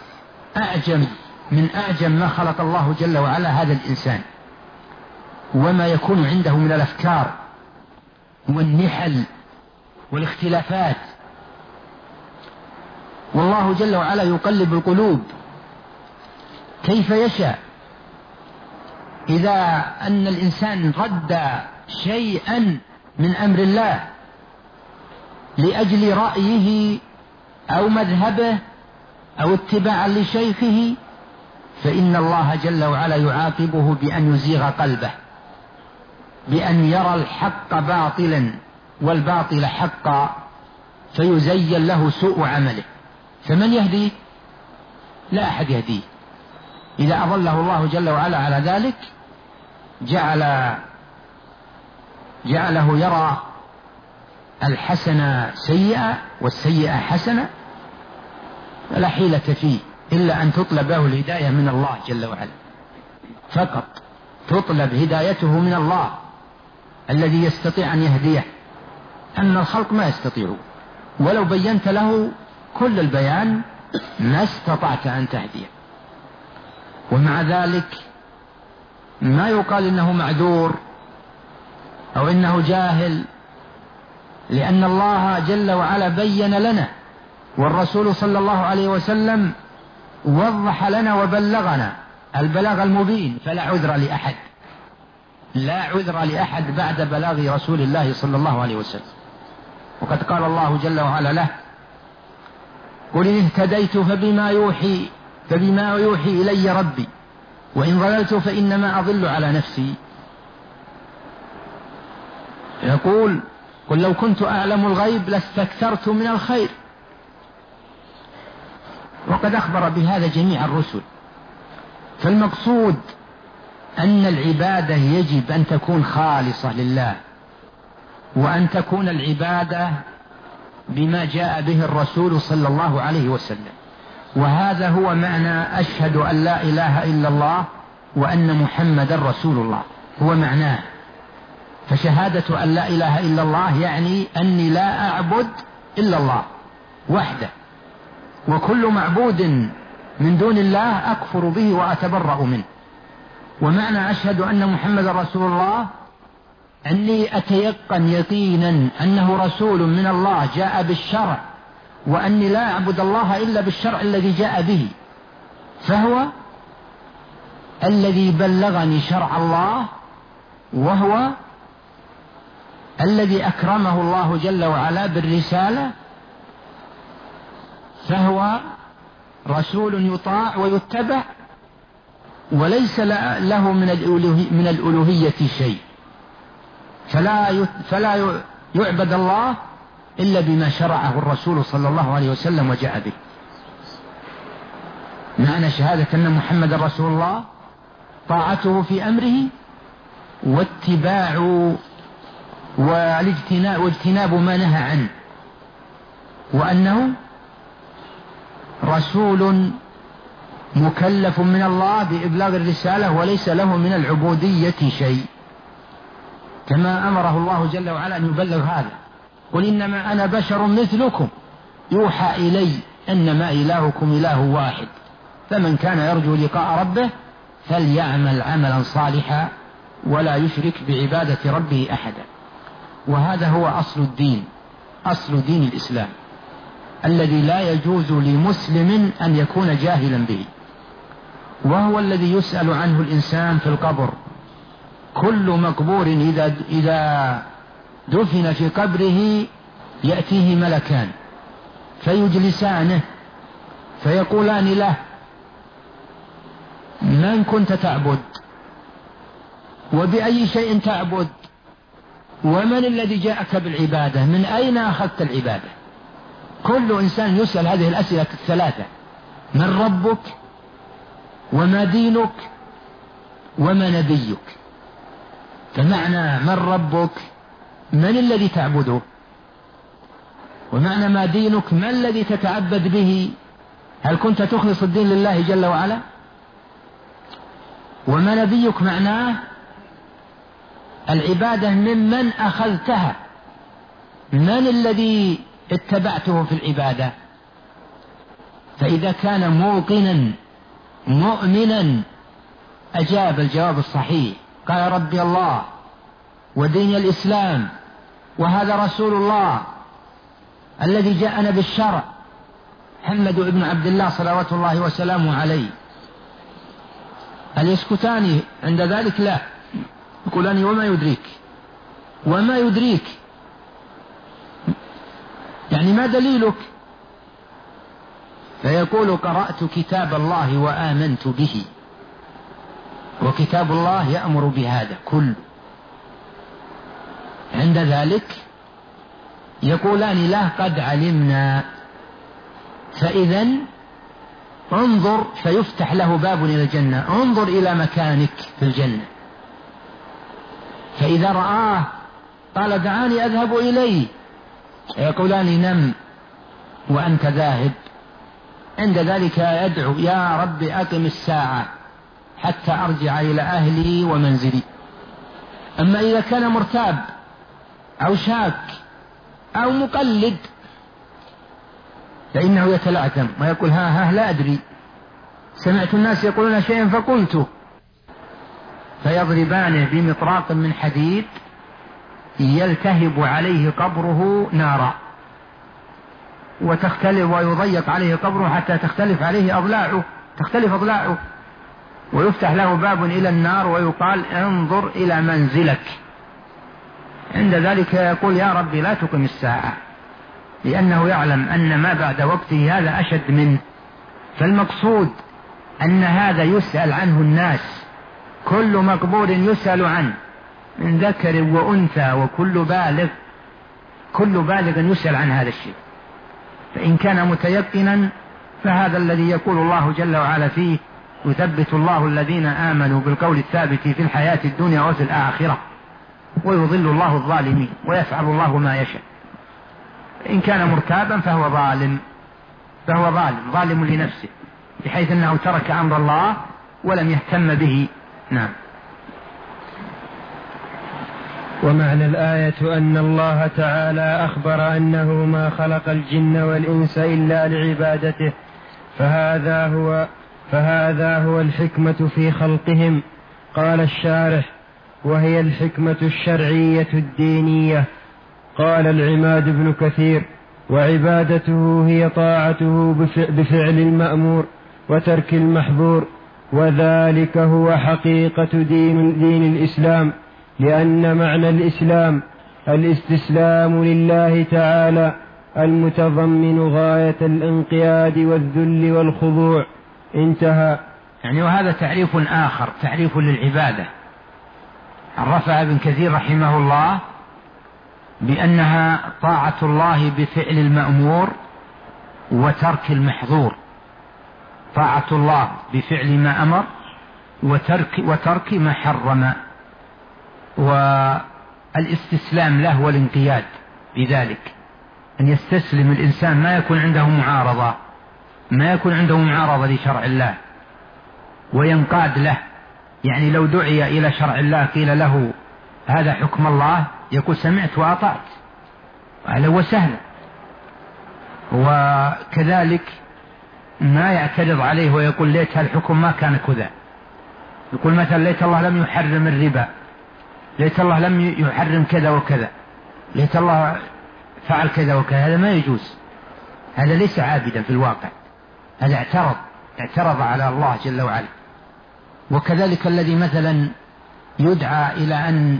من أعجم ما خلق الله جل وعلا هذا الإنسان، وما يكون عنده من الأفكار والنحل والاختلافات. والله جل وعلا يقلب القلوب كيف يشاء. إذا أن الإنسان رد شيئا من أمر الله لأجل رأيه أو مذهبه أو اتباعا لشيخه، فإن الله جل وعلا يعاقبه بأن يزيغ قلبه، بأن يرى الحق باطلا والباطل حقا، فيزين له سوء عمله. فمن يهديه؟ لا أحد يهديه. إذا أضله الله جل وعلا على ذلك جعله يرى الحسنة سيئة والسيئة حسنة، فلا حيلة فيه إلا أن تطلب له الهداية من الله جل وعلا فقط، تطلب هدايته من الله الذي يستطيع أن يهديه، أن الخلق ما يستطيعون، ولو بينت له كل البيان ما استطعت أن تهديه. ومع ذلك ما يقال إنه معذور أو إنه جاهل، لأن الله جل وعلا بين لنا، والرسول صلى الله عليه وسلم وضح لنا وبلغنا البلاغ المبين، فلا عذر لأحد، لا عذر لأحد بعد بلاغ رسول الله صلى الله عليه وسلم. وقد قال الله جل وعلا له: قل إن اهتديت فبما يوحي إلي ربي وإن ضللت فإنما أضل على نفسي. يقول: قل لو كنت أعلم الغيب لاستكثرت من الخير. وقد أخبر بهذا جميع الرسل. فالمقصود أن العبادة يجب أن تكون خالصة لله، وأن تكون العبادة بما جاء به الرسول صلى الله عليه وسلم، وهذا هو معنى أشهد أن لا إله إلا الله وأن محمدا رسول الله، هو معناه. فشهادة أن لا إله إلا الله يعني أني لا أعبد إلا الله وحده، وكل معبود من دون الله أكفر به وأتبرأ منه. ومعنى أشهد أن محمدا رسول الله أني أتيقن يقينا أنه رسول من الله جاء بالشرع، وأني لا أعبد الله إلا بالشرع الذي جاء به، فهو الذي بلغني شرع الله، وهو الذي أكرمه الله جل وعلا بالرسالة، فهو رسول يطاع ويتبع، وليس له من الألوهية شيء، فلا يعبد الله إلا بما شرعه الرسول صلى الله عليه وسلم وجاء به. معنى شهادة أن محمد رسول الله طاعته في أمره واتباع واجتناب ما نهى عنه، وأنه رسول مكلف من الله بإبلاغ الرسالة وليس له من العبودية شيء، كما أمره الله جل وعلا أن يبلغ هذا: قل إنما أنا بشر مثلكم يوحى إلي أنما إلهكم إله واحد فمن كان يرجو لقاء ربه فليعمل عملا صالحا ولا يشرك بعبادة ربه أحدا. وهذا هو أصل الدين، أصل دين الإسلام الذي لا يجوز لمسلم أن يكون جاهلا به، وهو الذي يسأل عنه الإنسان في القبر. كل مقبور إذا دفن في قبره يأتيه ملكان فيجلسانه فيقولان له: من كنت تعبد؟ وبأي شيء تعبد؟ ومن الذي جاءك بالعبادة؟ من أين أخذت العبادة؟ كل إنسان يسأل هذه الأسئلة الثلاثة: من ربك؟ وما دينك؟ وما نبيك؟ فمعنى من ربك من الذي تعبده، ومعنى ما دينك ما الذي تتعبد به، هل كنت تخلص الدين لله جل وعلا؟ وما نبيك معناه العبادة ممن أخذتها، من الذي اتبعته في العبادة. فإذا كان موقنا مؤمنا أجاب الجواب الصحيح، قال: ربي الله ودين الإسلام وهذا رسول الله الذي جاءنا بالشرع محمد بن عبد الله صلوات الله وسلامه عليه. هل يسكتان عند ذلك؟ لا، يقولان: وما يدريك؟ وما يدريك يعني ما دليلك؟ فيقول: قرأت كتاب الله وآمنت به، وكتاب الله يأمر بهذا كله. عند ذلك يقولان له: قد علمنا. فإذا انظر، فيفتح له باب إلى الجنة، انظر إلى مكانك في الجنة. فإذا رآه قال: دعاني أذهب إليه. يقولان: نم وأنت ذاهب. عند ذلك يدعو: يا رب أقم الساعة حتى أرجع إلى أهلي ومنزلي. أما إذا كان مرتاب أو شاك أو مقلد فإنه يتلعثم ويقول: ها لا أدري، سمعت الناس يقولون شيئا فقلته. فيضربانه بمطراق من حديد يلتهب عليه قبره نارا، وتختلف ويضيق عليه قبره حتى تختلف أضلاعه، ويفتح له باب إلى النار ويقال: انظر إلى منزلك. عند ذلك يقول: يا ربي لا تقم الساعة، لأنه يعلم أن ما بعد وقته هذا أشد منه. فالمقصود أن هذا يسأل عنه الناس، كل مقبور يسأل عنه من ذكر وأنثى، وكل بالغ يسأل عن هذا الشيء. فإن كان متيقنا فهذا الذي يقول الله جل وعلا فيه: يثبت الله الذين آمنوا بالقول الثابت في الحياة الدنيا وفي الآخرة ويضل الله الظالمين ويفعل الله ما يشاء. إن كان مرتابا فهو ظالم، فهو ظالم لنفسه، بحيث أنه ترك أمر الله ولم يهتم به. نعم. ومعنى الآية أن الله تعالى أخبر أنه ما خلق الجن والإنس إلا لعبادته، فهذا هو الحكمة في خلقهم. قال الشارح: وهي الحكمة الشرعية الدينية. قال العماد بن كثير: وعبادته هي طاعته بفعل المأمور وترك المحظور، وذلك هو حقيقة دين الإسلام، لأن معنى الإسلام الاستسلام لله تعالى المتضمن غاية الانقياد والذل والخضوع. انتهى. يعني وهذا تعريف آخر، تعريف للعبادة، عرفها ابن كثير رحمه الله بأنها طاعة الله بفعل المأمور وترك المحظور. طاعة الله بفعل ما أمر وترك ما حرم، والاستسلام له والانقياد بذلك، أن يستسلم الإنسان، ما يكون عنده معارضة لشرع الله، وينقاد له. يعني لو دعي إلى شرع الله قيل له هذا حكم الله، يقول سمعت وأطعت، وهذا هو سهل. وكذلك ما يعترض عليه ويقول ليت هالحكم ما كان كذا، يقول مثلا ليت الله لم يحرم الربا، ليت الله لم يحرم كذا وكذا، ليت الله فعل كذا وكذا. هذا ما يجوز، هذا ليس عابدا في الواقع، هذا اعترض على الله جل وعلا. وكذلك الذي مثلا يدعى إلى أن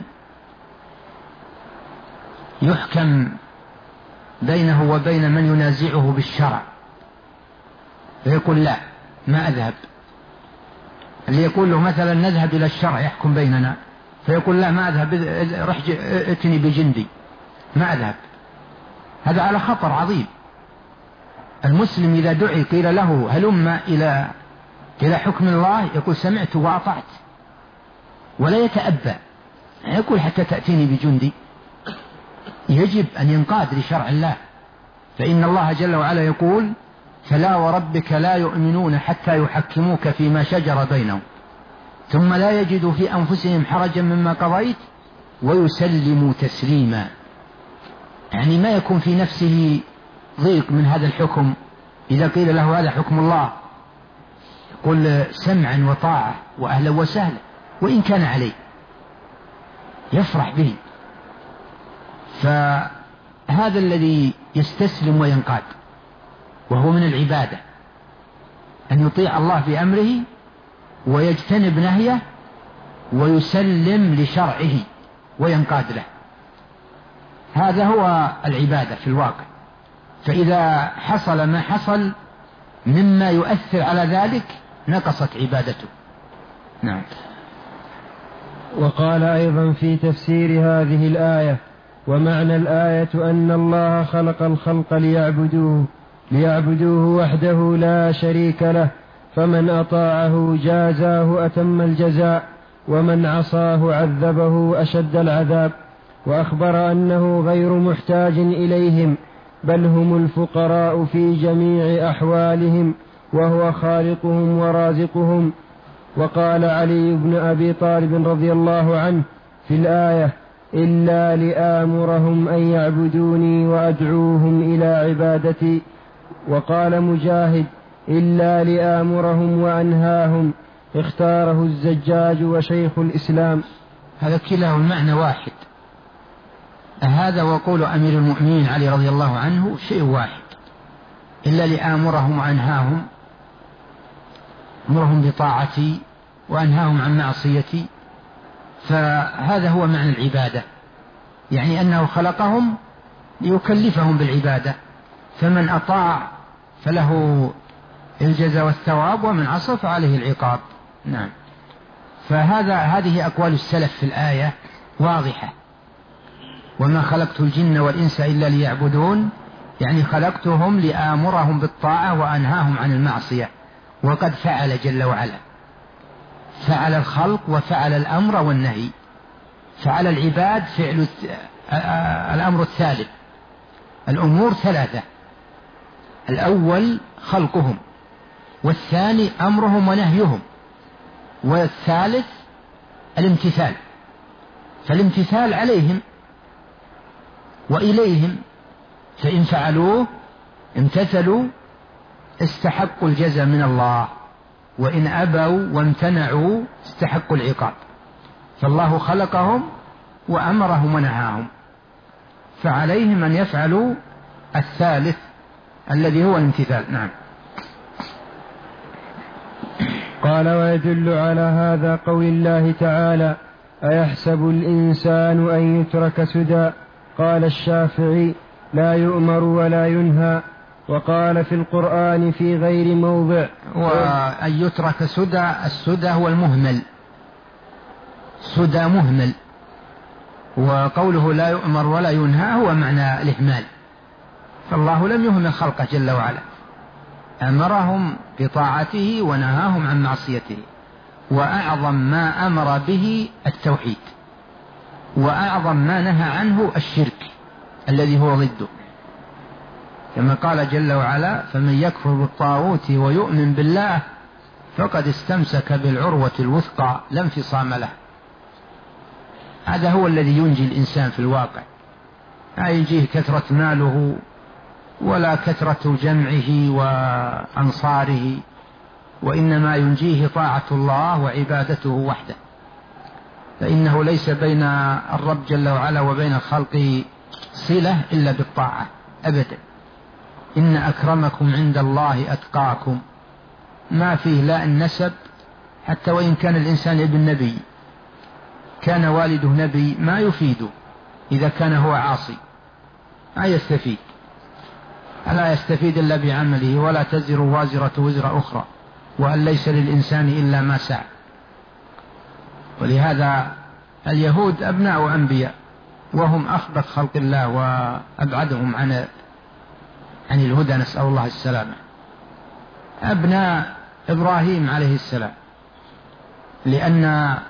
يحكم بينه وبين من ينازعه بالشرع، فيقول لا ما أذهب. اللي يقول له مثلا نذهب إلى الشرع يحكم بيننا، فيقول لا ما أذهب، رح اتني بجندي، ما أذهب. هذا على خطر عظيم. المسلم إذا دعي قيل له هلم إلى حكم الله، يقول سمعت وأطعت، ولا يتأبى، يقول حتى تأتيني بجندي. يجب أن ينقاد لشرع الله، فإن الله جل وعلا يقول فلا وربك لا يؤمنون حتى يحكموك فيما شجر بينهم ثم لا يجدوا في أنفسهم حرجا مما قضيت ويسلموا تسليما. يعني ما يكون في نفسه ضيق من هذا الحكم، إذا قيل له هذا حكم الله يقول سمعا وطاعة وأهلا وسهلا، وإن كان عليه يفرح به. فهذا الذي يستسلم وينقاد، وهو من العبادة أن يطيع الله في أمره ويجتنب نهيه ويسلم لشرعه وينقاد له. هذا هو العبادة في الواقع. فإذا حصل ما حصل مما يؤثر على ذلك نقصت عبادته. نعم. وقال أيضا في تفسير هذه الآية: ومعنى الآية أن الله خلق الخلق ليعبدوه وحده لا شريك له، فمن أطاعه جازاه أتم الجزاء، ومن عصاه عذبه أشد العذاب. وأخبر أنه غير محتاج إليهم، بل هم الفقراء في جميع أحوالهم، وهو خالقهم ورازقهم. وقال علي بن أبي طالب رضي الله عنه في الآية: إلا لآمرهم أن يعبدوني وأدعوهم إلى عبادتي. وقال مجاهد: إلا لآمرهم وأنهاهم. اختاره الزجاج وشيخ الإسلام. هذا كلاه المعنى واحد، هذا وقول أمير المؤمنين علي رضي الله عنه شيء واحد. إلا لآمرهم وأنهاهم، أمرهم بطاعتي وأنهاهم عن معصيتي. فهذا هو معنى العبادة، يعني أنه خلقهم ليكلفهم بالعبادة، فمن أطاع فله الجزاء والثواب، ومن عصى فعليه العقاب. نعم. هذه أقوال السلف في الآية واضحة. وما خلقت الجن والإنس إلا ليعبدون، يعني خلقتهم لآمرهم بالطاعة وأنهاهم عن المعصية. وقد فعل جل وعلا، فعل الخلق وفعل الأمر والنهي. فعل العباد فعل الأمر الثالث. الأمور ثلاثة: الأول خلقهم، والثاني أمرهم ونهيهم، والثالث الامتثال. فالامتثال عليهم وإليهم، فإن فعلوه امتثلوا استحقوا الجزاء من الله، وإن أبوا وامتنعوا استحقوا العقاب. فالله خلقهم وأمرهم ونهاهم، فعليهم أن يفعلوا الثالث الذي هو الامتثال. نعم. قال: ويدل على هذا قول الله تعالى: أيحسب الإنسان أن يترك سدى؟ قال الشافعي: لا يؤمر ولا ينهى. وقال في القرآن في غير موضع: وأن يترك سدى، السدى هو المهمل، سدى مهمل، وقوله لا يؤمر ولا ينهى هو معنى الإهمال. فالله لم يهمل خلقه جل وعلا، أمرهم بطاعته ونهاهم عن معصيته، وأعظم ما أمر به التوحيد، وأعظم ما نهى عنه الشرك الذي هو ضده، كما قال جل وعلا: فمن يكفر بالطاغوت ويؤمن بالله فقد استمسك بالعروة الوثقى لا انفصام له. هذا هو الذي ينجي الإنسان في الواقع، لا ينجيه كثرة ماله ولا كثرة جمعه وأنصاره، وإنما ينجيه طاعة الله وعبادته وحده، فإنه ليس بين الرب جل وعلا وبين الخلق صلة إلا بالطاعة أبدا. إن أكرمكم عند الله أتقاكم، ما فيه لا النسب، حتى وإن كان الإنسان ابن نبي، كان والده نبي، ما يفيده إذا كان هو عاصي، ما يستفيد، لا يستفيد إلا بعمله، ولا تزر وازرة وزر أخرى، وأن ليس للإنسان إلا ما سعى. ولهذا اليهود أبناء أنبياء، وهم أخبث خلق الله وأبعدهم عن الهدى، نسأل الله السلامة. أبناء إبراهيم عليه السلام، لأن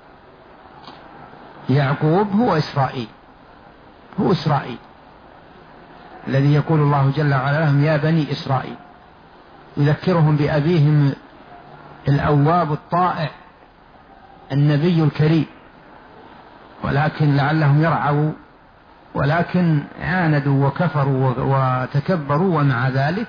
يعقوب هو إسرائيل الذي يقول الله جل وعلا لهم: يا بني إسرائيل، يذكرهم بأبيهم الأواب الطائع النبي الكريم، ولكن لعلهم يرعوا، ولكن عاندوا وكفروا وتكبروا، ومع ذلك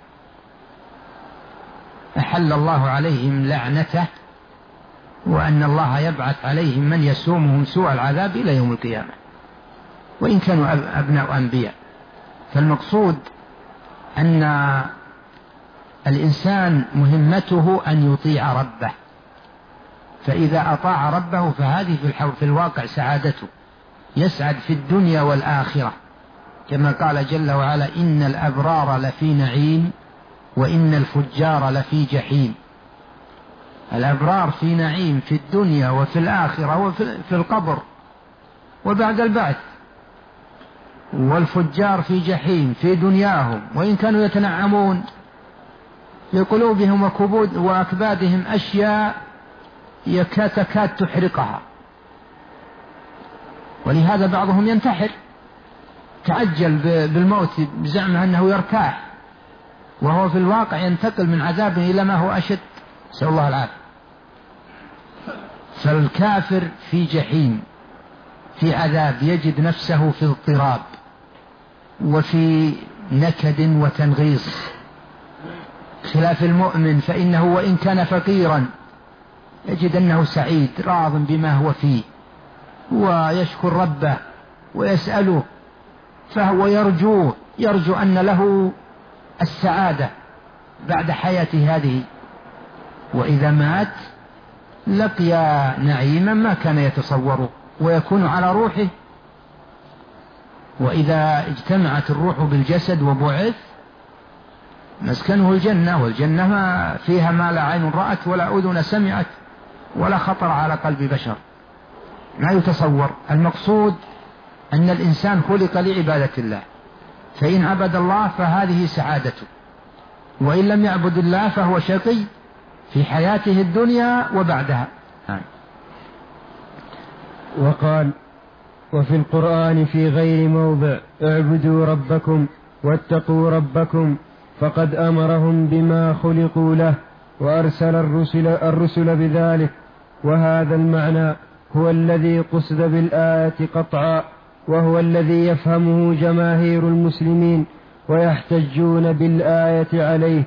أحل الله عليهم لعنته، وأن الله يبعث عليهم من يسومهم سوء العذاب إلى يوم القيامة، وإن كانوا أبناء أنبياء. فالمقصود أن الإنسان مهمته أن يطيع ربه، فإذا أطاع ربه فهذه في الواقع سعادته، يسعد في الدنيا والآخرة، كما قال جل وعلا: إن الأبرار لفي نعيم وإن الفجار لفي جحيم. الأبرار في نعيم في الدنيا وفي الآخرة وفي القبر وبعد البعث، والفجار في جحيم في دنياهم، وإن كانوا يتنعمون في قلوبهم وأكبادهم أشياء تكاد تحرقها، ولهذا بعضهم ينتحر، تعجل بالموت بزعمه أنه يرتاح، وهو في الواقع ينتقل من عذاب إلى ما هو أشد، نسأل الله العافية. فالكافر في جحيم، في عذاب، يجد نفسه في اضطراب وفي نكد وتنغيص، خلاف المؤمن، فإنه وإن كان فقيرا يجد أنه سعيد راض بما هو فيه، ويشكر ربه ويسأله، فهو يرجو أن له السعادة بعد حياته هذه، وإذا مات لقي نعيما ما كان يتصوره ويكون على روحه. وإذا اجتمعت الروح بالجسد وبعث مسكنه الجنة، والجنة ما فيها ما لا عين رأت ولا أذن سمعت ولا خطر على قلب بشر، لا يتصور. المقصود أن الإنسان خلق لعبادة الله، فإن عبد الله فهذه سعادته، وإن لم يعبد الله فهو شقي في حياته الدنيا وبعدها. وقال: وفي القرآن في غير موضع: اعبدوا ربكم واتقوا ربكم فقد أمرهم بما خلقوا له وأرسل الرسل بذلك. وهذا المعنى هو الذي قصد بالآية قطعا، وهو الذي يفهمه جماهير المسلمين ويحتجون بالآية عليه.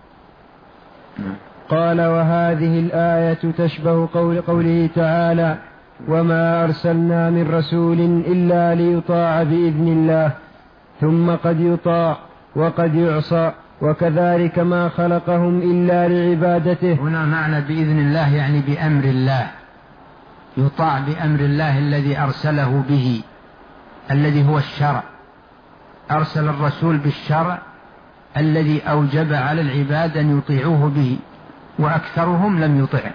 قال: وهذه الآية تشبه قوله تعالى: وما أرسلنا من رسول إلا ليطاع بإذن الله، ثم قد يطاع وقد يعصى، وكذلك ما خلقهم إلا لعبادته. هنا معنى بإذن الله يعني بأمر الله، يطاع بأمر الله الذي أرسله به، الذي هو الشرع. أرسل الرسول بالشرع الذي أوجب على العباد أن يطيعوه به، وأكثرهم لم يطع.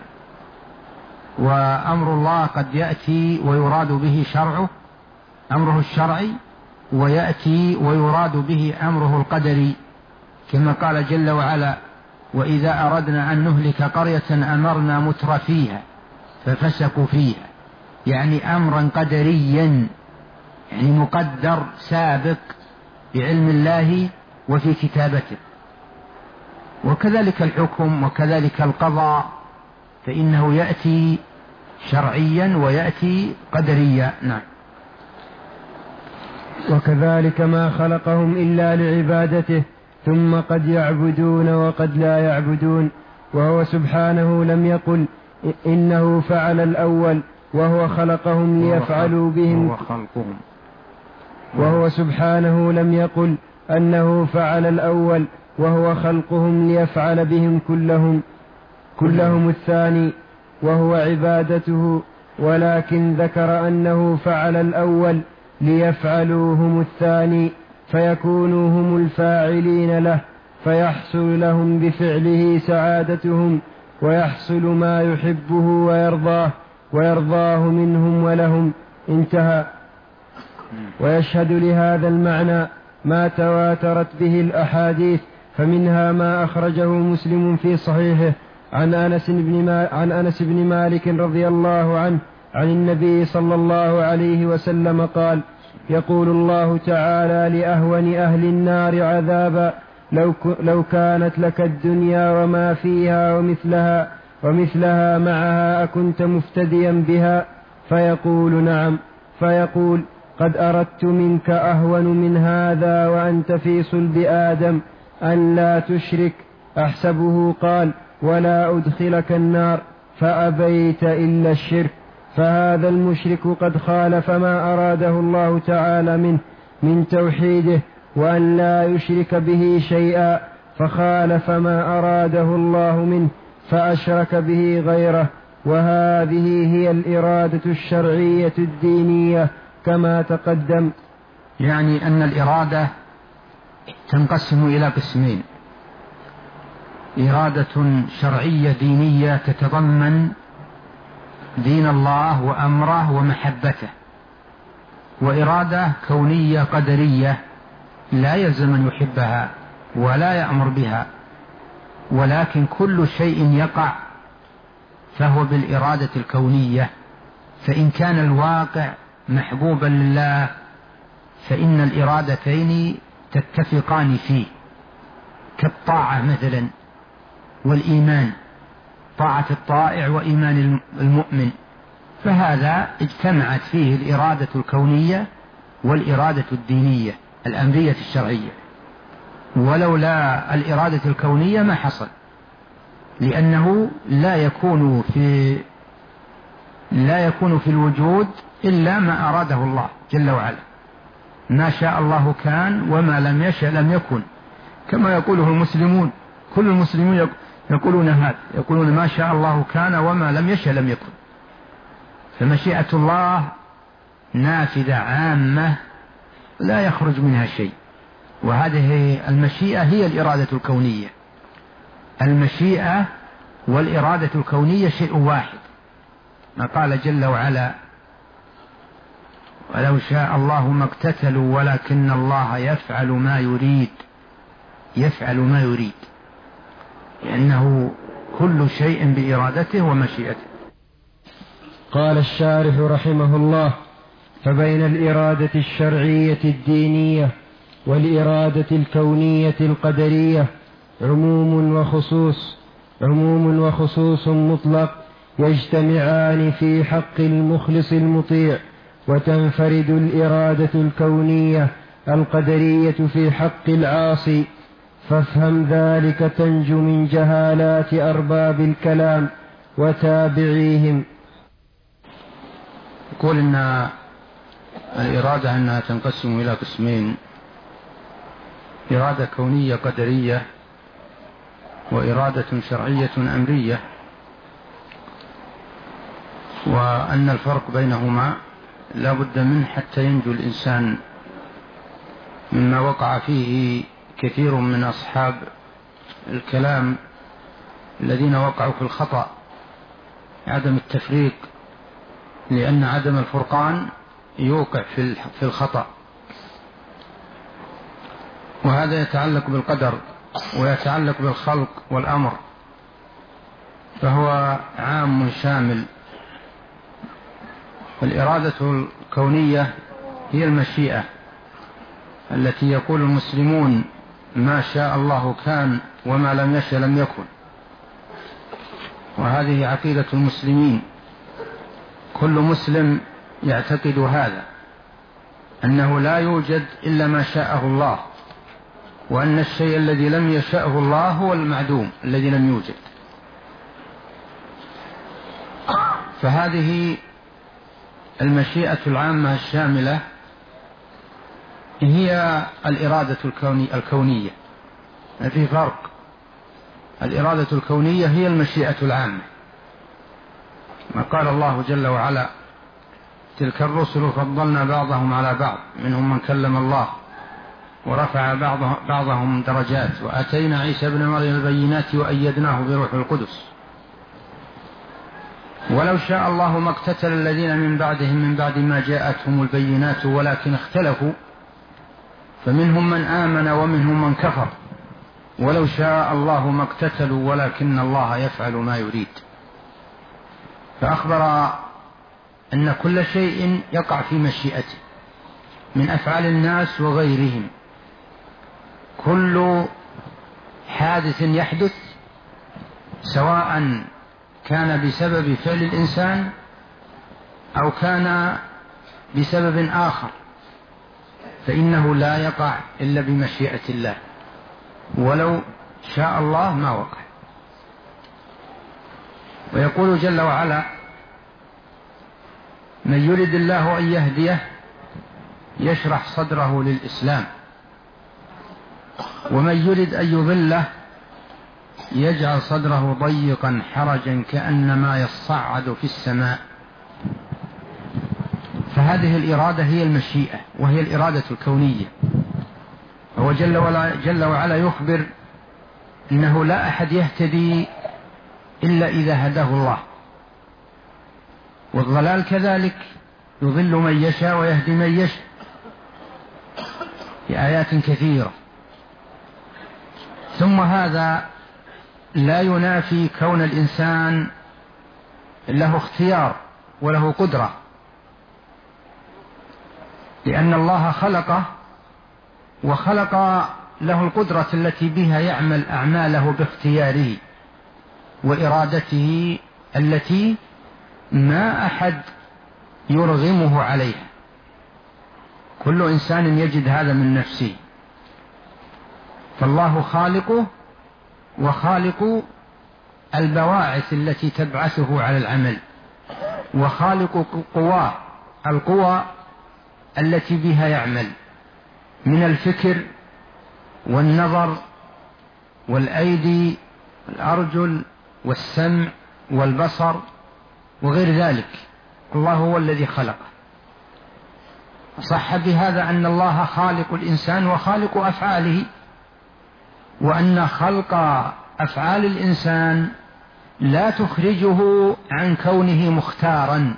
وأمر الله قد يأتي ويراد به شرعه، أمره الشرعي، ويأتي ويراد به أمره القدري، كما قال جل وعلا: وإذا أردنا أن نهلك قرية أمرنا مترفيها ففسقوا فيها، يعني أمرا قدريا، يعني مقدر سابق بعلم الله وفي كتابته. وكذلك الحكم وكذلك القضاء، فإنه يأتي شرعيا ويأتي قدريا. نعم. وكذلك ما خلقهم إلا لعبادته، ثم قد يعبدون وقد لا يعبدون. وهو سبحانه لم يقل إنه فعل الأول وهو خلقهم ليفعلوا بهم، وهو سبحانه لم يقل أنه فعل الأول وهو خلقهم ليفعل بهم كلهم الثاني وهو عبادته، ولكن ذكر أنه فعل الأول ليفعلوا هم الثاني، فيكونوا هم الفاعلين له، فيحصل لهم بفعله سعادتهم، ويحصل ما يحبه ويرضاه منهم ولهم. انتهى. ويشهد لهذا المعنى ما تواترت به الأحاديث، فمنها ما أخرجه مسلم في صحيحه عن أنس بن مالك رضي الله عنه عن النبي صلى الله عليه وسلم قال: يقول الله تعالى لأهون أهل النار عذابا: لو كانت لك الدنيا وما فيها ومثلها معها أكنت مفتديا بها؟ فيقول: نعم. فيقول: قد أردت منك أهون من هذا وأنت في صلب آدم، أن لا تشرك. أحسبه قال: ولا أدخلك النار، فأبيت إلا الشرك. فهذا المشرك قد خالف ما أراده الله تعالى منه من توحيده، وأن لا يشرك به شيئا، فخالف ما أراده الله منه فأشرك به غيره. وهذه هي الإرادة الشرعية الدينية كما تقدم. يعني أن الإرادة تنقسم إلى قسمين: إرادة شرعية دينية تتضمن دين الله وأمره ومحبته، وإرادة كونية قدرية لا يلزم أن يحبها ولا يأمر بها، ولكن كل شيء يقع فهو بالإرادة الكونية. فإن كان الواقع محبوبا لله فإن الإرادتين تتفقان فيه، كالطاعة مثلا والإيمان، طاعة الطائع وإيمان المؤمن، فهذا اجتمعت فيه الإرادة الكونية والإرادة الدينية الأمرية الشرعية. ولولا الإرادة الكونية ما حصل، لأنه لا يكون في الوجود إلا ما أراده الله جل وعلا. ما شاء الله كان وما لم يشأ لم يكن، كما يقوله المسلمون. كل المسلمين يقولون هذا، يقولون ما شاء الله كان وما لم يشأ لم يكن. فمشيئة الله نافذة عامة لا يخرج منها شيء، وهذه المشيئة هي الإرادة الكونية. المشيئة والإرادة الكونية شيء واحد، ما قال جل وعلا: ولو شاء الله ما اقتتلوا ولكن الله يفعل ما يريد. يفعل ما يريد، لأنه كل شيء بإرادته ومشيئته. قال الشارح رحمه الله: فبين الإرادة الشرعية الدينية والإرادة الكونية القدرية عموم وخصوص مطلق يجتمعان في حق المخلص المطيع، وتنفرد الإرادة الكونية القدرية في حق العاصي. فافهم ذلك تنجو من جهالات أرباب الكلام وتابعيهم. يقول إن الإرادة أنها تنقسم إلى قسمين: إرادة كونية قدرية، وإرادة شرعية أمرية، وأن الفرق بينهما لا بد منه حتى ينجو الإنسان مما وقع فيه كثير من أصحاب الكلام الذين وقعوا في الخطأ، عدم التفريق، لأن عدم الفرقان يوقع في الخطأ. وهذا يتعلق بالقدر ويتعلق بالخلق والأمر، فهو عام شامل. الإرادة الكونية هي المشيئة التي يقول المسلمون: ما شاء الله كان وما لم يشأ لم يكن. وهذه عقيدة المسلمين، كل مسلم يعتقد هذا، أنه لا يوجد إلا ما شاءه الله، وأن الشيء الذي لم يشأه الله هو المعدوم الذي لم يوجد. فهذه المشيئة العامة الشاملة هي الإرادة الكونية. في فرق، الإرادة الكونية هي المشيئة العامة، ما قال الله جل وعلا: تلك الرسل فضلنا بعضهم على بعض، منهم من كلم الله ورفع بعضهم درجات، وآتينا عيسى ابن مريم البينات وأيدناه بروح القدس. ولو شاء الله ما اقتتل الذين من بعدهم من بعد ما جاءتهم البينات ولكن اختلفوا فمنهم من آمن ومنهم من كفر، ولو شاء الله ما اقتتلوا ولكن الله يفعل ما يريد. فأخبر أن كل شيء يقع في مشيئته من أفعال الناس وغيرهم. كل حادث يحدث سواء كان بسبب فعل الإنسان أو كان بسبب آخر فإنه لا يقع إلا بمشيئة الله، ولو شاء الله ما وقع. ويقول جل وعلا: من يرد الله أن يهديه يشرح صدره للإسلام، ومن يرد أن يضله يجعل صدره ضيقا حرجا كأنما يصعد في السماء. فهذه الإرادة هي المشيئة، وهي الإرادة الكونية. هو جل وعلا يخبر إنه لا أحد يهتدي إلا إذا هداه الله، والضلال كذلك يضل من يشاء ويهدي من يشاء في آيات كثيرة. ثم هذا لا ينافي كون الإنسان له اختيار وله قدرة، لأن الله خلقه وخلق له القدرة التي بها يعمل أعماله باختياره وإرادته التي ما أحد يرغمه عليها. كل إنسان يجد هذا من نفسه. فالله خالقه وخالق البواعث التي تبعثه على العمل، وخالق قواه، القوى التي بها يعمل من الفكر والنظر والأيدي والأرجل والسمع والبصر وغير ذلك. الله هو الذي خلقه. صح بهذا أن الله خالق الإنسان وخالق أفعاله، وأن خلق أفعال الإنسان لا تخرجه عن كونه مختارا،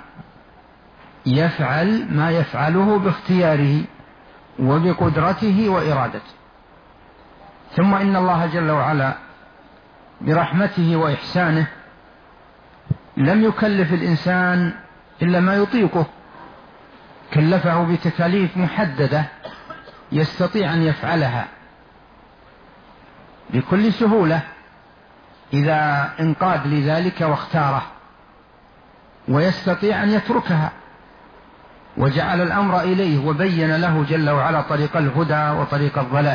يفعل ما يفعله باختياره وبقدرته وإرادته. ثم إن الله جل وعلا برحمته وإحسانه لم يكلف الإنسان إلا ما يطيقه، كلفه بتكاليف محددة يستطيع أن يفعلها بكل سهولة إذا انقاد لذلك واختاره، ويستطيع أن يتركها، وجعل الأمر إليه وبين له جل وعلا طريق الهدى وطريق الضلال.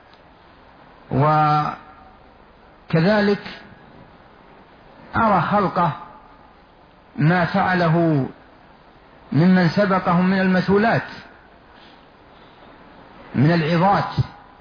وكذلك أرى خلقه ما فعله ممن سبقهم من المثولات من العظات،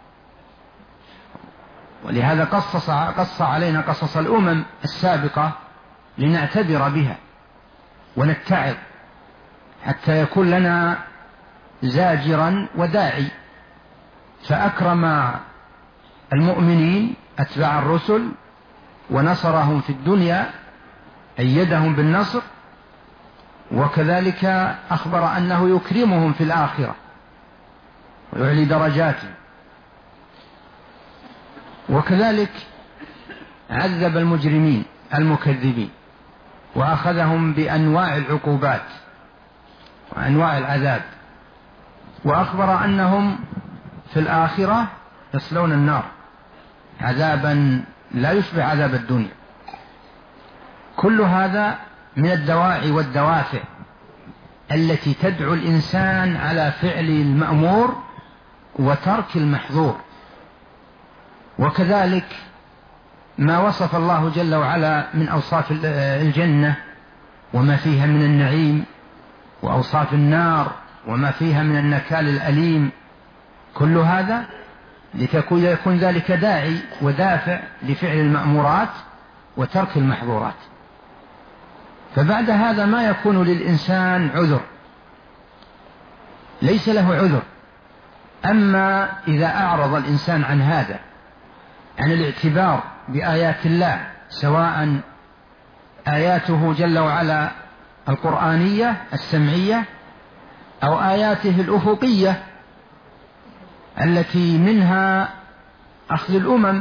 ولهذا قص علينا قصص الأمم السابقة لنعتبر بها ونتعظ حتى يكون لنا زاجرا وداعي. فأكرم المؤمنين أتباع الرسل ونصرهم في الدنيا، أيدهم بالنصر، وكذلك أخبر أنه يكرمهم في الآخرة ويعلي درجاتهم. وكذلك عذب المجرمين المكذبين وأخذهم بأنواع العقوبات وأنواع العذاب، وأخبر أنهم في الآخرة يصلون النار عذابا لا يشبه عذاب الدنيا. كل هذا من الدواعي والدوافع التي تدعو الإنسان على فعل المأمور وترك المحظور. وكذلك ما وصف الله جل وعلا من أوصاف الجنة وما فيها من النعيم، وأوصاف النار وما فيها من النكال الأليم، كل هذا يكون ذلك داعي ودافع لفعل المأمورات وترك المحظورات. فبعد هذا ما يكون للإنسان عذر، ليس له عذر. أما إذا أعرض الإنسان عن هذا، عن الاعتبار بآيات الله، سواء آياته جل وعلا القرآنية السمعية أو آياته الأفقية التي منها أخذ الأمم،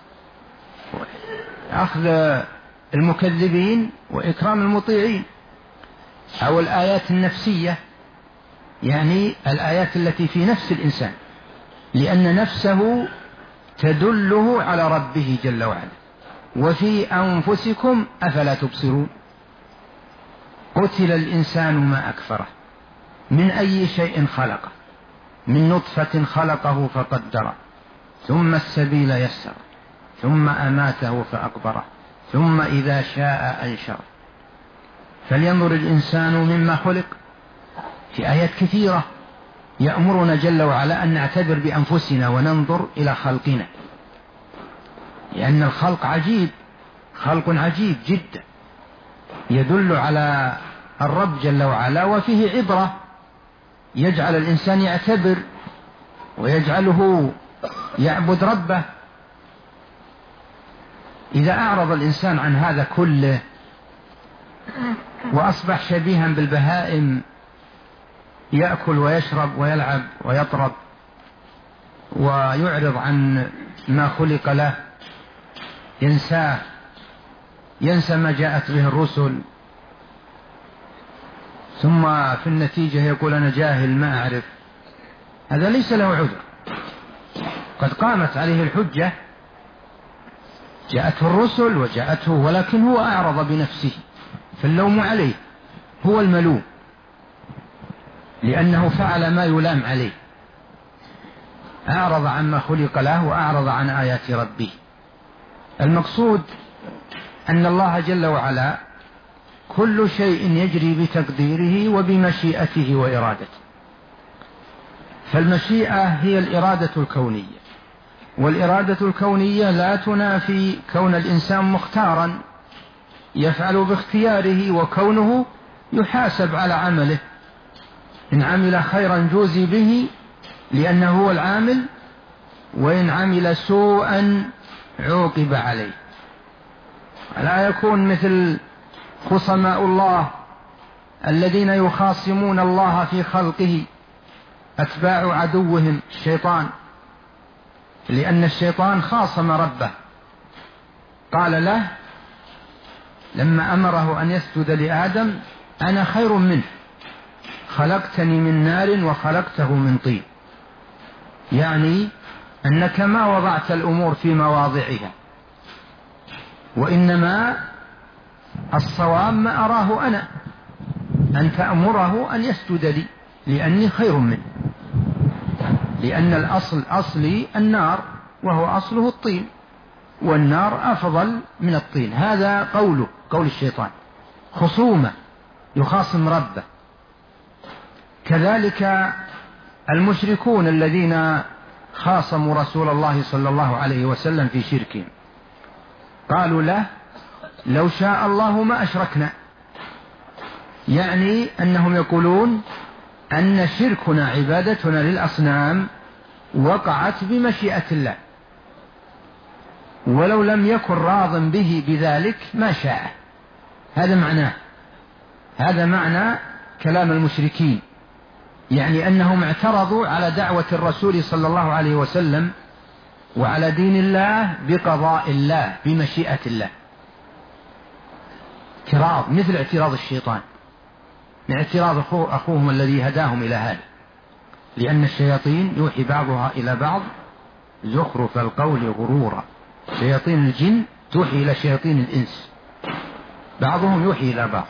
أخذ المكذبين وإكرام المطيعين، أو الآيات النفسية، يعني الآيات التي في نفس الإنسان، لأن نفسه تدله على ربه جل وعلا. وفي أنفسكم أفلا تبصرون. قتل الإنسان ما أكفره، من أي شيء خلقه، من نطفة خلقه فقدره، ثم السبيل يسر، ثم أماته فأقبره، ثم إذا شاء أنشره. فلينظر الإنسان مما خلق. في آيات كثيرة يأمرنا جل وعلا أن نعتبر بأنفسنا وننظر إلى خلقنا، لأن الخلق عجيب، خلق عجيب جدا يدل على الرب جل وعلا، وفيه عبرة يجعل الإنسان يعتبر ويجعله يعبد ربه. إذا أعرض الإنسان عن هذا كله وأصبح شبيها بالبهائم، يأكل ويشرب ويلعب ويطرب ويعرض عن ما خلق له، ينسى ما جاءت به الرسل، ثم في النتيجة يقول أنا جاهل ما أعرف، هذا ليس له عذر. قد قامت عليه الحجة، جاءته الرسل وجاءته، ولكن هو أعرض بنفسه، فاللوم عليه، هو الملوم، لأنه فعل ما يلام عليه، أعرض عما خلق له وأعرض عن آيات ربه. المقصود أن الله جل وعلا كل شيء يجري بتقديره وبمشيئته وإرادته. فالمشيئة هي الإرادة الكونية، والإرادة الكونية لا تنافي كون الإنسان مختارا يفعل باختياره، وكونه يحاسب على عمله، إن عمل خيرا جوزي به لأنه هو العامل، وإن عمل سوءا عوقب عليه. لا يكون مثل خصماء الله الذين يخاصمون الله في خلقه، أتباع عدوهم الشيطان، لأن الشيطان خاصم ربه، قال له لما أمره أن يسجد لآدم أنا خير منه، خلقتني من نار وخلقته من طين. يعني أنك ما وضعت الأمور في مواضعها، وإنما الصواب ما أراه أنا، أن تأمره أن يسجد لي لأني خير منه، لأن الأصل أصلي النار وهو أصله الطين، والنار أفضل من الطين. هذا قول الشيطان، خصومة يخاصم ربه. كذلك المشركون الذين خاصموا رسول الله صلى الله عليه وسلم في شركهم، قالوا له لو شاء الله ما أشركنا، يعني أنهم يقولون أن شركنا عبادتنا للأصنام وقعت بمشيئة الله، ولو لم يكن راض به بذلك ما شاء. هذا معنى كلام المشركين، يعني أنهم اعترضوا على دعوة الرسول صلى الله عليه وسلم وعلى دين الله بقضاء الله بمشيئة الله، اعتراض مثل اعتراض الشيطان، من اعتراض أخوهم الذي هداهم إلى هذا، لأن الشياطين يوحي بعضها إلى بعض زخرف القول غرورا. شياطين الجن توحي إلى شياطين الإنس، بعضهم يوحي إلى بعض.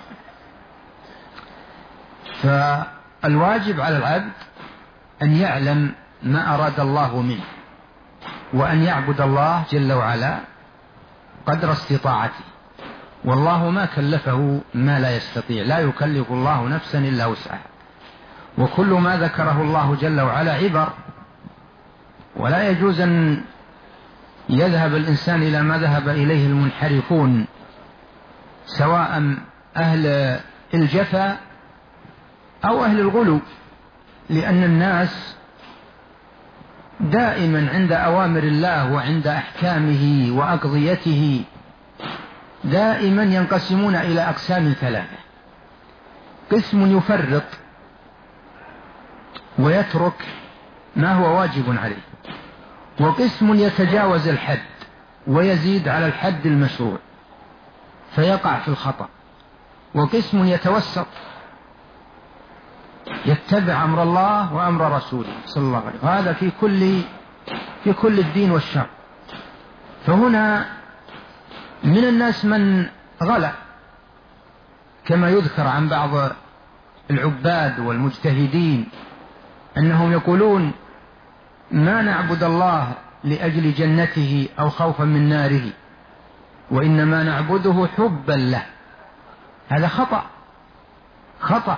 فالواجب على العبد أن يعلم ما أراد الله منه، وأن يعبد الله جل وعلا قدر استطاعته، والله ما كلفه ما لا يستطيع، لا يكلف الله نفسا إلا وسعها، وكل ما ذكره الله جل وعلا عبر، ولا يجوز أن يذهب الإنسان إلى ما ذهب إليه المنحرفون، سواء أهل الجفا أو أهل الغلو، لأن الناس دائما عند أوامر الله وعند أحكامه وأقضيته دائما ينقسمون إلى أقسام ثلاثة: قسم يفرط ويترك ما هو واجب عليه، وقسم يتجاوز الحد ويزيد على الحد المشروع فيقع في الخطأ، وقسم يتوسط يتبع أمر الله وأمر رسوله صلى الله عليه وسلم، وهذا في كل الدين والشرع. فهنا من الناس من غلا، كما يذكر عن بعض العباد والمجتهدين أنهم يقولون ما نعبد الله لأجل جنته أو خوفا من ناره، وإنما نعبده حبا له. هذا خطأ،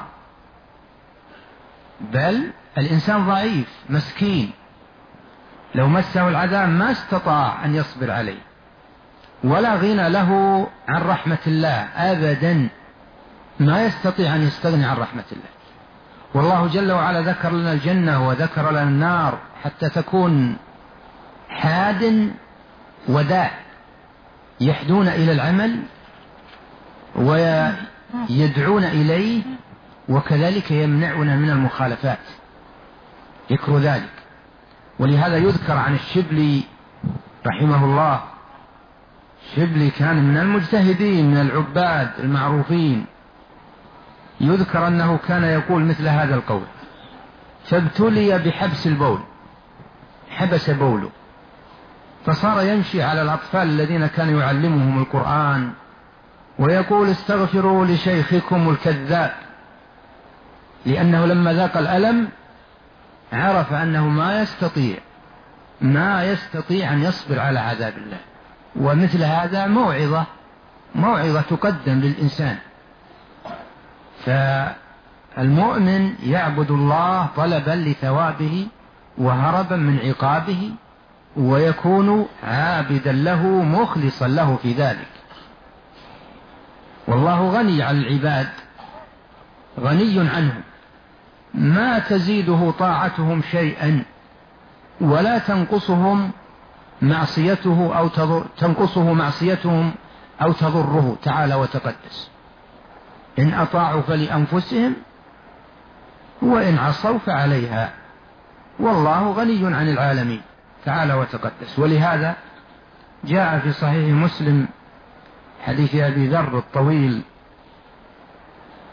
بل الإنسان ضعيف مسكين، لو مسه العذاب ما استطاع أن يصبر عليه، ولا غنى له عن رحمة الله أبدا، ما يستطيع أن يستغني عن رحمة الله. والله جل وعلا ذكر لنا الجنة وذكر لنا النار حتى تكون حاد وداع، يحدون إلى العمل ويدعون إليه، وكذلك يمنعون من المخالفات، ذكر ذلك. ولهذا يذكر عن الشبلي رحمه الله، الشبلي كان من المجتهدين من العباد المعروفين، يذكر أنه كان يقول مثل هذا القول: فابتلي بحبس البول، حبس بوله، فصار يمشي على الأطفال الذين كان يعلمهم القرآن ويقول: استغفروا لشيخكم الكذاب، لأنه لما ذاق الألم عرف أنه ما يستطيع أن يصبر على عذاب الله. ومثل هذا موعظة تقدم للإنسان. فالمؤمن يعبد الله طلبا لثوابه وهربا من عقابه، ويكون عابدا له مخلصا له في ذلك. والله غني عن العباد، غني عنهم، ما تزيده طاعتهم شيئا ولا تنقصهم معصيتهم أو تضره تعالى وتقدس. إن أطاعوا فلأنفسهم وإن عصوا فعليها، والله غني عن العالمين تعالى وتقدس. ولهذا جاء في صحيح مسلم حديث أبي ذر الطويل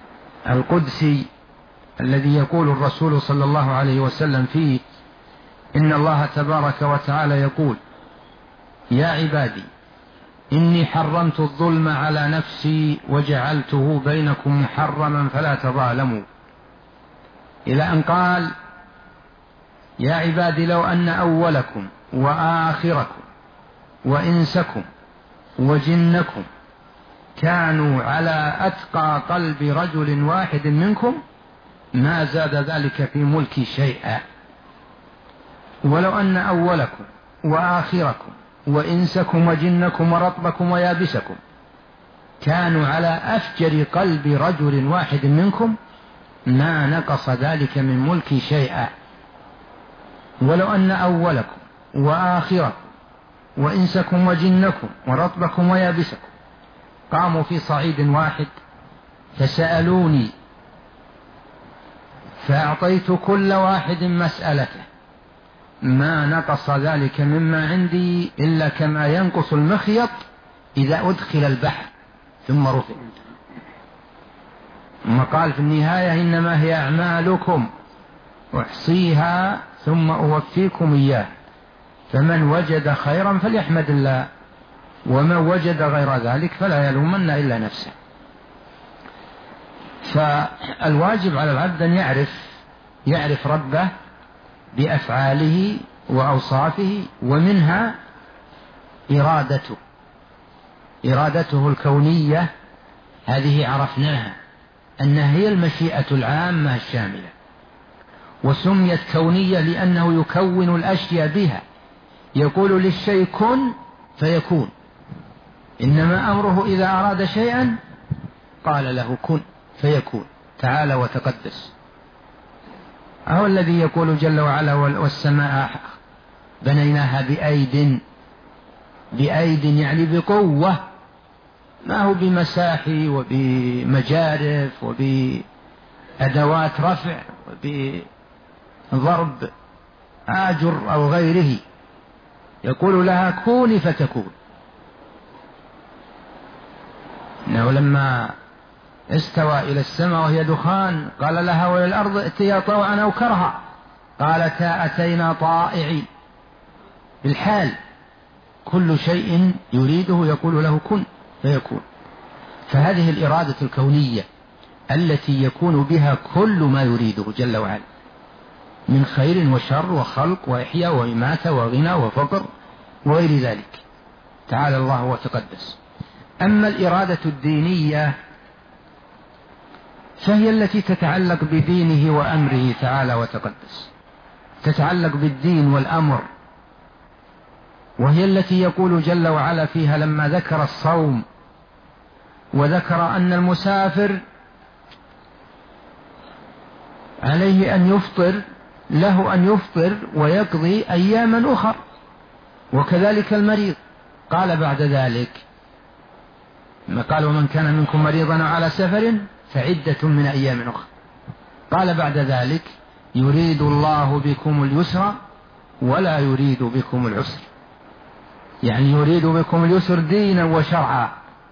القدسي الذي يقول الرسول صلى الله عليه وسلم فيه: إن الله تبارك وتعالى يقول: يا عبادي إني حرمت الظلم على نفسي وجعلته بينكم محرما فلا تظالموا، إلى أن قال: يا عبادي لو أن أولكم وآخركم وإنسكم وجنكم كانوا على أتقى قلب رجل واحد منكم ما زاد ذلك في ملكي شيئا. ولو أن أولكم وآخركم وإنسكم وجنكم ورطبكم ويابسكم كانوا على أفجر قلب رجل واحد منكم ما نقص ذلك من ملكي شيئا. ولو أن أولكم وآخركم وإنسكم وجنكم ورطبكم ويابسكم قاموا في صعيد واحد فسألوني فأعطيت كل واحد مسألته ما نقص ذلك مما عندي إلا كما ينقص المخيط إذا أدخل البحر ثم رفع. ثم قال في النهاية: إنما هي أعمالكم أحصيها ثم أوفيكم إياه، فمن وجد خيرا فليحمد الله، ومن وجد غير ذلك فلا يلومن إلا نفسه. فالواجب على العبد أن يعرف ربه بأفعاله وأوصافه، ومنها إرادته الكونية، هذه عرفناها أنها هي المشيئة العامة الشاملة، وسميت كونية لأنه يكون الأشياء بها، يقول للشيء كن فيكون، إنما أمره إذا أراد شيئا قال له كن فيكون، تعالى وتقدس. هو الذي يقول جل وعلا: والسماء بنيناها بأيد يعني بقوة، ما هو بمساحي وبمجارف وبأدوات رفع وبضرب آجر أو غيره، يقول لها كوني فتكون. إنه لما استوى إلى السماء وهي دخان قال لها وللأرض ائتيا طوعا أو كرها قالتا أتينا طائعين. بالحال كل شيء يريده يقول له كن فيكون. فهذه الإرادة الكونية التي يكون بها كل ما يريده جل وعلا من خير وشر وخلق وإحياء وإماتة وغنى وفقر وغير ذلك، تعالى الله وتقدس. أما الإرادة الدينية فهي التي تتعلق بدينه وأمره تعالى وتقدس، تتعلق بالدين والأمر، وهي التي يقول جل وعلا فيها لما ذكر الصوم وذكر أن المسافر عليه أن يفطر، له أن يفطر ويقضي أياما أخر، وكذلك المريض. قال بعد ذلك ما قال: ومن كان منكم مريضا على سفر فعدة من أيام أخرى. قال بعد ذلك: يريد الله بكم اليسر ولا يريد بكم العسر، يعني يريد بكم اليسر دينا وشرعا،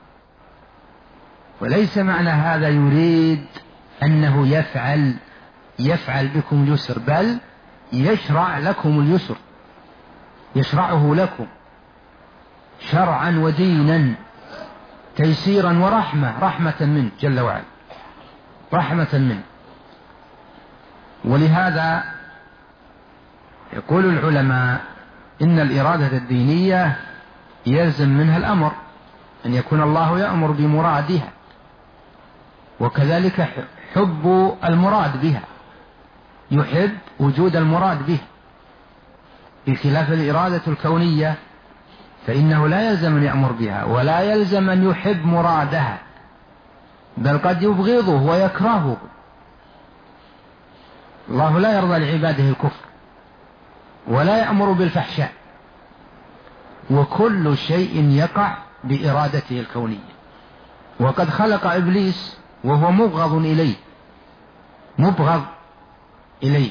وليس معنى هذا يريد أنه يفعل بكم اليسر، بل يشرع لكم اليسر، يشرعه لكم شرعا ودينا، تيسيرا رحمة منه جل وعلا، رحمة منه. ولهذا يقول العلماء إن الإرادة الدينية يلزم منها الأمر، أن يكون الله يأمر بمرادها، وكذلك حب المراد بها، يحب وجود المراد به، بخلاف الإرادة الكونية فإنه لا يلزم أن يأمر بها ولا يلزم أن يحب مرادها، بل قد يبغضه ويكرهه. الله لا يرضى لعباده الكفر ولا يأمر بالفحشاء، وكل شيء يقع بإرادته الكونية. وقد خلق إبليس وهو مبغض إليه،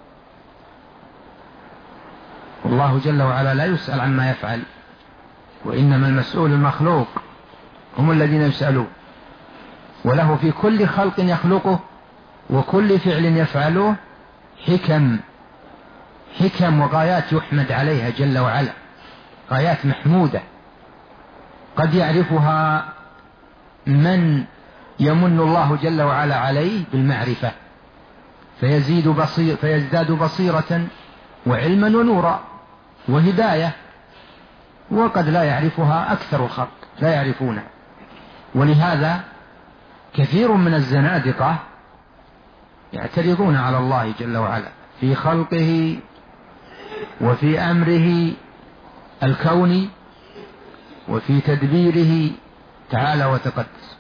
والله جل وعلا لا يسأل عما يفعل، وإنما المسؤول المخلوق، هم الذين يسألون. وله في كل خلق يخلقه وكل فعل يفعله حكم وغايات يحمد عليها جل وعلا، غايات محمودة قد يعرفها من يمن الله جل وعلا عليه بالمعرفة فيزداد بصيرة وعلما ونورا وهداية، وقد لا يعرفها أكثر الخلق، لا يعرفونها. ولهذا كثير من الزنادقة يعترضون على الله جل وعلا في خلقه وفي أمره الكوني وفي تدبيره تعالى وتقدس،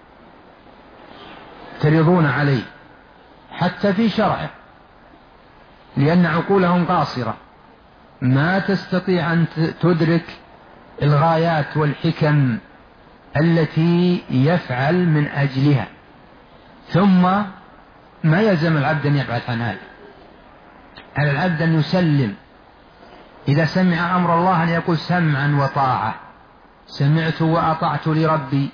يعترضون عليه حتى في شرعه، لأن عقولهم قاصرة ما تستطيع أن تدرك الغايات والحكم التي يفعل من أجلها. ثم ما يلزم العبد أن يبحث عن هذا، على العبد أن يسلم إذا سمع أمر الله أن يقول سمعا وطاعة، سمعت وأطعت لربي،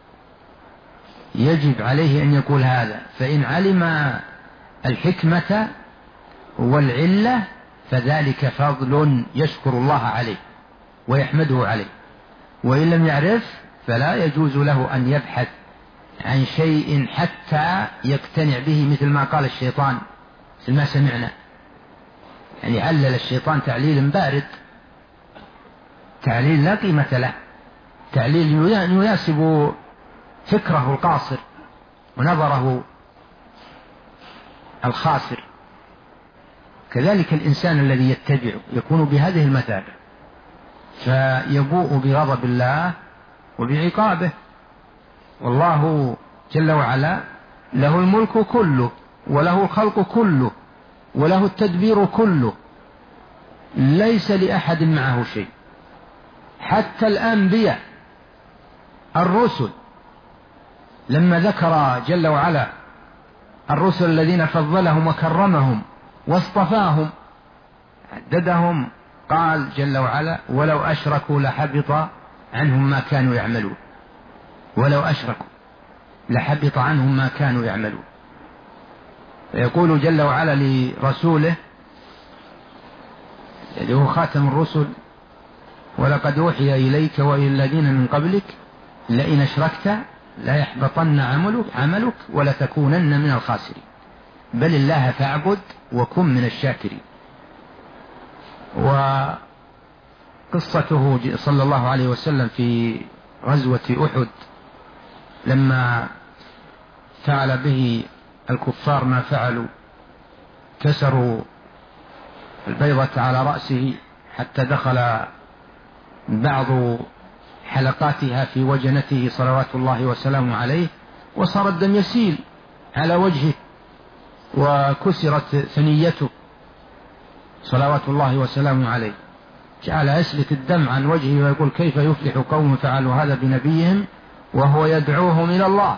يجب عليه أن يقول هذا. فإن علم الحكمة والعلة فذلك فضل يشكر الله عليه ويحمده عليه، وإن لم يعرف فلا يجوز له أن يبحث عن شيء حتى يقتنع به، مثل ما قال الشيطان، مثل ما سمعنا، يعني علل الشيطان تعليل بارد، تعليل لا قيمة له، تعليل يناسب فكره القاصر ونظره الخاسر. كذلك الإنسان الذي يتبع يكون بهذه المثابة، فيبوء بغضب الله وبعقابه. والله جل وعلا له الملك كله وله الخلق كله وله التدبير كله، ليس لأحد معه شيء. حتى الأنبياء الرسل لما ذكر جل وعلا الرسل الذين فضلهم وكرمهم واصطفاهم عددهم، قال جل وعلا ولو أشركوا لحبط عنهم ما كانوا يعملون، ولو أشركوا لحبط عنهم ما كانوا يعملون. فيقول جل وعلا لرسوله الذي هو خاتم الرسل ولقد أوحي إليك وإلى الذين من قبلك لئن أشركت لا يحبطن عملك ولتكونن من الخاسرين، بل الله فاعبد وكن من الشاكرين. وقصته صلى الله عليه وسلم في غزوة أحد لما فعل به الكفار ما فعلوا، كسروا البيضة على رأسه حتى دخل بعض حلقاتها في وجنته صلوات الله وسلامه عليه، وصار الدم يسيل على وجهه وكسرت ثنيته صلوات الله وسلامه عليه، جعل يسلك الدم عن وجهه ويقول كيف يفلح قوم فعلوا هذا بنبيهم وهو يدعوهم إلى الله.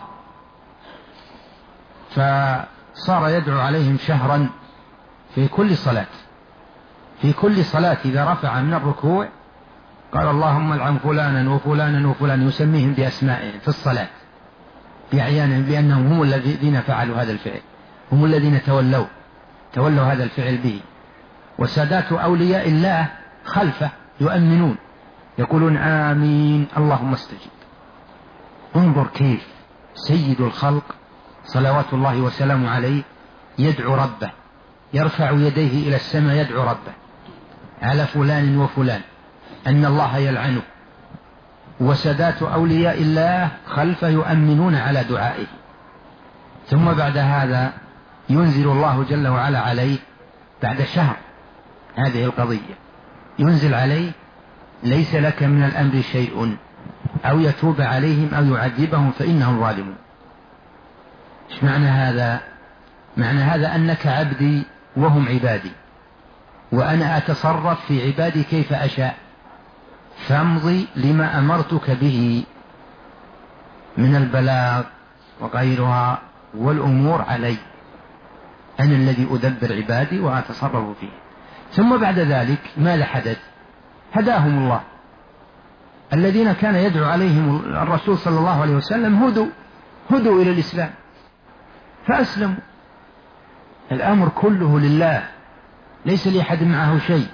فصار يدعو عليهم شهرا في كل صلاة، في كل صلاة إذا رفع من الركوع قال اللهم العن فلانا وفلانا وفلانا، يسميهم بأسمائهم في الصلاة بأعيانهم، بأنهم هم الذين فعلوا هذا الفعل، هم الذين تولوا هذا الفعل به. وسادات أولياء الله خلفه يؤمنون يقولون آمين اللهم استجب. انظر كيف سيد الخلق صلوات الله وسلامه عليه يدعو ربه، يرفع يديه إلى السماء يدعو ربه على فلان وفلان أن الله يلعنه، وسادات أولياء الله خلفه يؤمنون على دعائه. ثم بعد هذا ينزل الله جل وعلا عليه بعد شهر هذه القضية، ينزل عليه ليس لك من الأمر شيء أو يتوب عليهم أو يعذبهم فإنهم ظالمون. إيش معنى هذا؟ معنى هذا أنك عبدي وهم عبادي، وأنا أتصرف في عبادي كيف أشاء، فامضي لما أمرتك به من البلاغ وغيرها والأمور علي، أنا الذي أدبر عبادي وأتصرف فيه. ثم بعد ذلك ماذا حدث؟ هداهم الله، الذين كان يدعو عليهم الرسول صلى الله عليه وسلم هدوا إلى الإسلام فأسلموا. الأمر كله لله ليس لأحد معه شيء،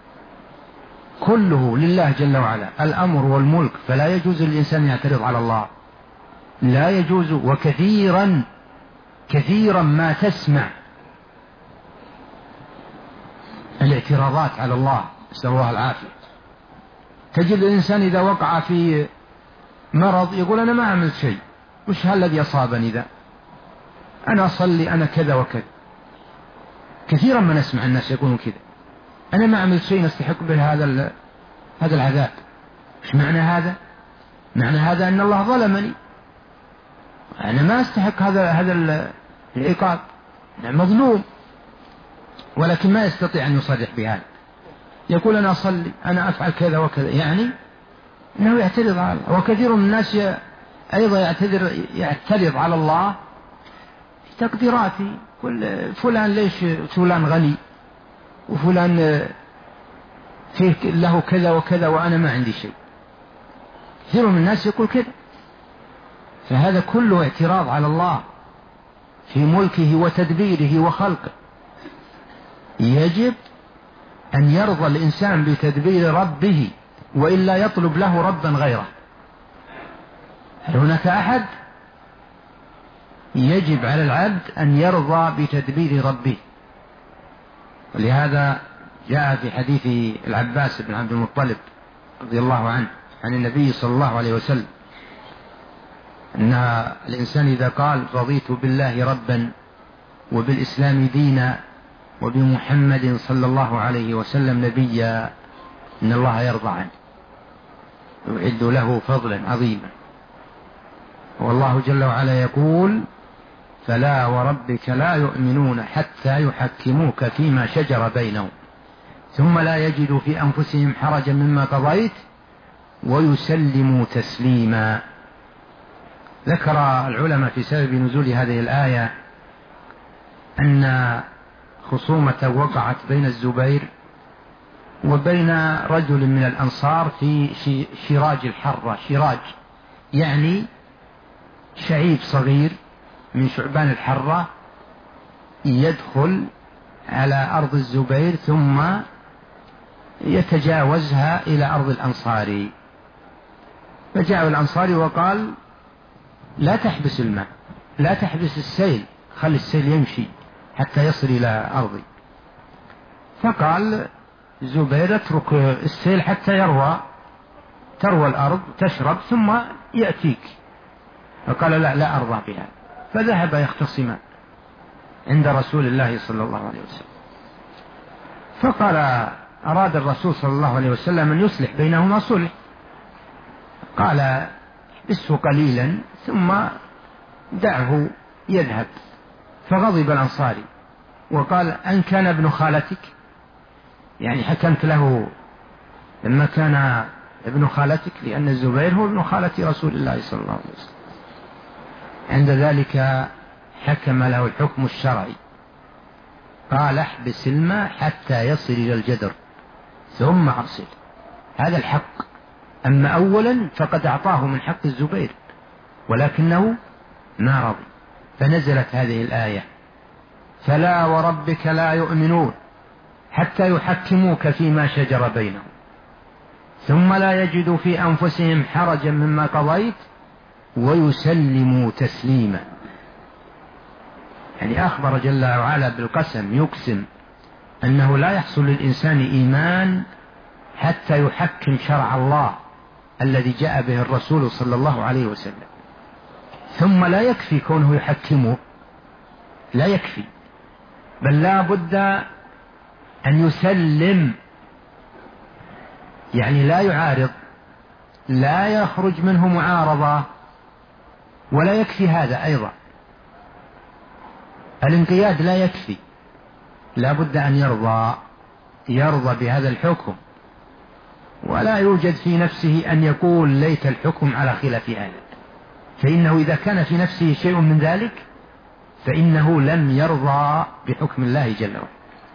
كله لله جل وعلا الأمر والملك، فلا يجوز للإنسان يعترض على الله، لا يجوز. وكثيرا كثيرا ما تسمع الاعتراضات على الله، نسأل الله العافية. تجد الإنسان إذا وقع في مرض يقول أنا ما عملت شيء، وش الذي أصابني ذا؟ أنا أصلي، أنا كذا وكذا. كثيرا ما نسمع الناس يقولون كذا، أنا ما عملت شيء نستحق به هذا العذاب. إيش معنى هذا؟ معنى هذا أن الله ظلمني، أنا ما أستحق هذا العقاب، أنا مظلوم. ولكن ما يستطيع أن يصرح بهذا، يقول أنا أصلي، أنا أفعل كذا وكذا، يعني أنه يعترض على الله. وكثير من الناس أيضا يعترض على الله في تقديراته، كل فلان ليش فلان غني وفلان فيه له كذا وكذا وأنا ما عندي شيء. كثير من الناس يقول كذا، فهذا كله اعتراض على الله في ملكه وتدبيره وخلقه. يجب أن يرضى الإنسان بتدبير ربه، وإلا يطلب له ربا غيره. هل هناك أحد؟ يجب على العبد أن يرضى بتدبير ربه. ولهذا جاء في حديث العباس بن عبد المطلب رضي الله عنه عن النبي صلى الله عليه وسلم أن الإنسان إذا قال رضيت بالله ربا وبالإسلام دينا وبمحمد صلى الله عليه وسلم نبيا إن الله يرضى عنه، يعد له فضلا عظيما. والله جل وعلا يقول فلا وربك لا يؤمنون حتى يحكموك فيما شجر بينهم ثم لا يجدوا في أنفسهم حرجا مما قضيت ويسلموا تسليما. ذكر العلماء في سبب نزول هذه الآية أن خصومة وقعت بين الزبير وبين رجل من الأنصار في شراج الحرة. شراج يعني شعيب صغير من شعبان الحرة يدخل على أرض الزبير ثم يتجاوزها إلى أرض الأنصاري. فجاء الأنصاري وقال لا تحبس الماء، لا تحبس السيل، خلي السيل يمشي حتى يصل إلى أرضي. فقال زبير اترك السيل حتى تروى الأرض تشرب ثم يأتيك. فقال لا أرضى بها. فذهب يختصمان عند رسول الله صلى الله عليه وسلم. فقال أراد الرسول صلى الله عليه وسلم أن يصلح بينهما صلح، قال احبسه قليلا ثم دعه يذهب. فغضب الأنصاري وقال أن كان ابن خالتك، يعني حكمت له لما كان ابن خالتك، لأن الزبير هو ابن خالة رسول الله صلى الله عليه وسلم. عند ذلك حكم له الحكم الشرعي، قال احبس الماء حتى يصل إلى الجدر ثم أرسل. هذا الحق. أما أولا فقد أعطاه من حق الزبير ولكنه ما رضي، فنزلت هذه الآية فلا وربك لا يؤمنون حتى يحكموك فيما شجر بينهم ثم لا يجدوا في أنفسهم حرجا مما قضيت ويسلموا تسليما. يعني أخبر جل وعلا بالقسم، يقسم أنه لا يحصل للإنسان إيمان حتى يحكم شرع الله الذي جاء به الرسول صلى الله عليه وسلم. ثم لا يكفي كونه يحكمه، لا يكفي، بل لا بد أن يسلم، يعني لا يعارض، لا يخرج منه معارضة. ولا يكفي هذا أيضا، الانقياد لا يكفي، لا بد أن يرضى بهذا الحكم، ولا يوجد في نفسه أن يقول ليت الحكم على خلاف هذا، فإنه إذا كان في نفسه شيء من ذلك فإنه لم يرضى بحكم الله جل وعلا.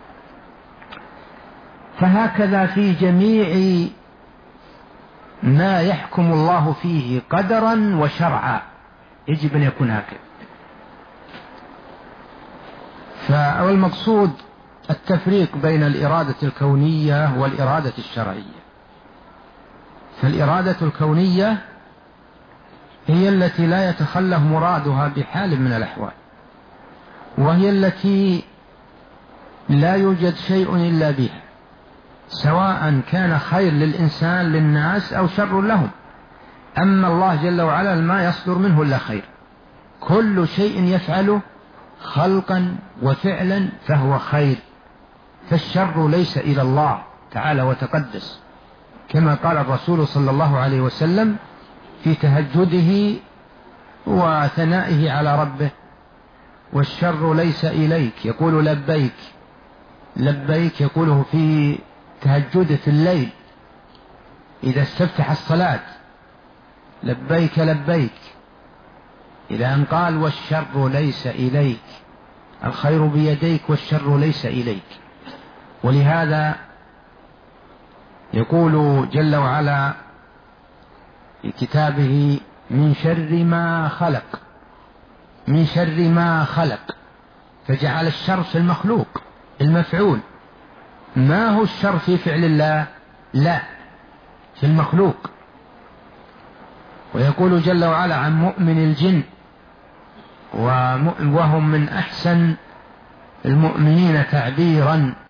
فهكذا في جميع ما يحكم الله فيه قدرا وشرعا يجب أن يكون هكذا. والمقصود التفريق بين الإرادة الكونية والإرادة الشرعية. فالإرادة الكونية هي التي لا يتخلف مرادها بحال من الأحوال، وهي التي لا يوجد شيء إلا بها، سواء كان خير للإنسان للناس أو شر لهم. أما الله جل وعلا ما يصدر منه إلا خير، كل شيء يفعله خلقا وفعلا فهو خير، فالشر ليس إلى الله تعالى وتقدس، كما قال الرسول صلى الله عليه وسلم في تهجده وثنائه على ربه: والشر ليس إليك. يقول لبيك لبيك، يقوله في تهجده في الليل إذا استفتح الصلاة: لبيك لبيك، إلى أن قال: والشر ليس إليك، الخير بيديك والشر ليس إليك. ولهذا يقول جل وعلا في كتابه: من شر ما خلق، من شر ما خلق، فجعل الشر في المخلوق المفعول. ما هو الشر في فعل الله؟ لا، في المخلوق. ويقول جل وعلا عن مؤمن الجن: وهم من أحسن المؤمنين تعبيرا،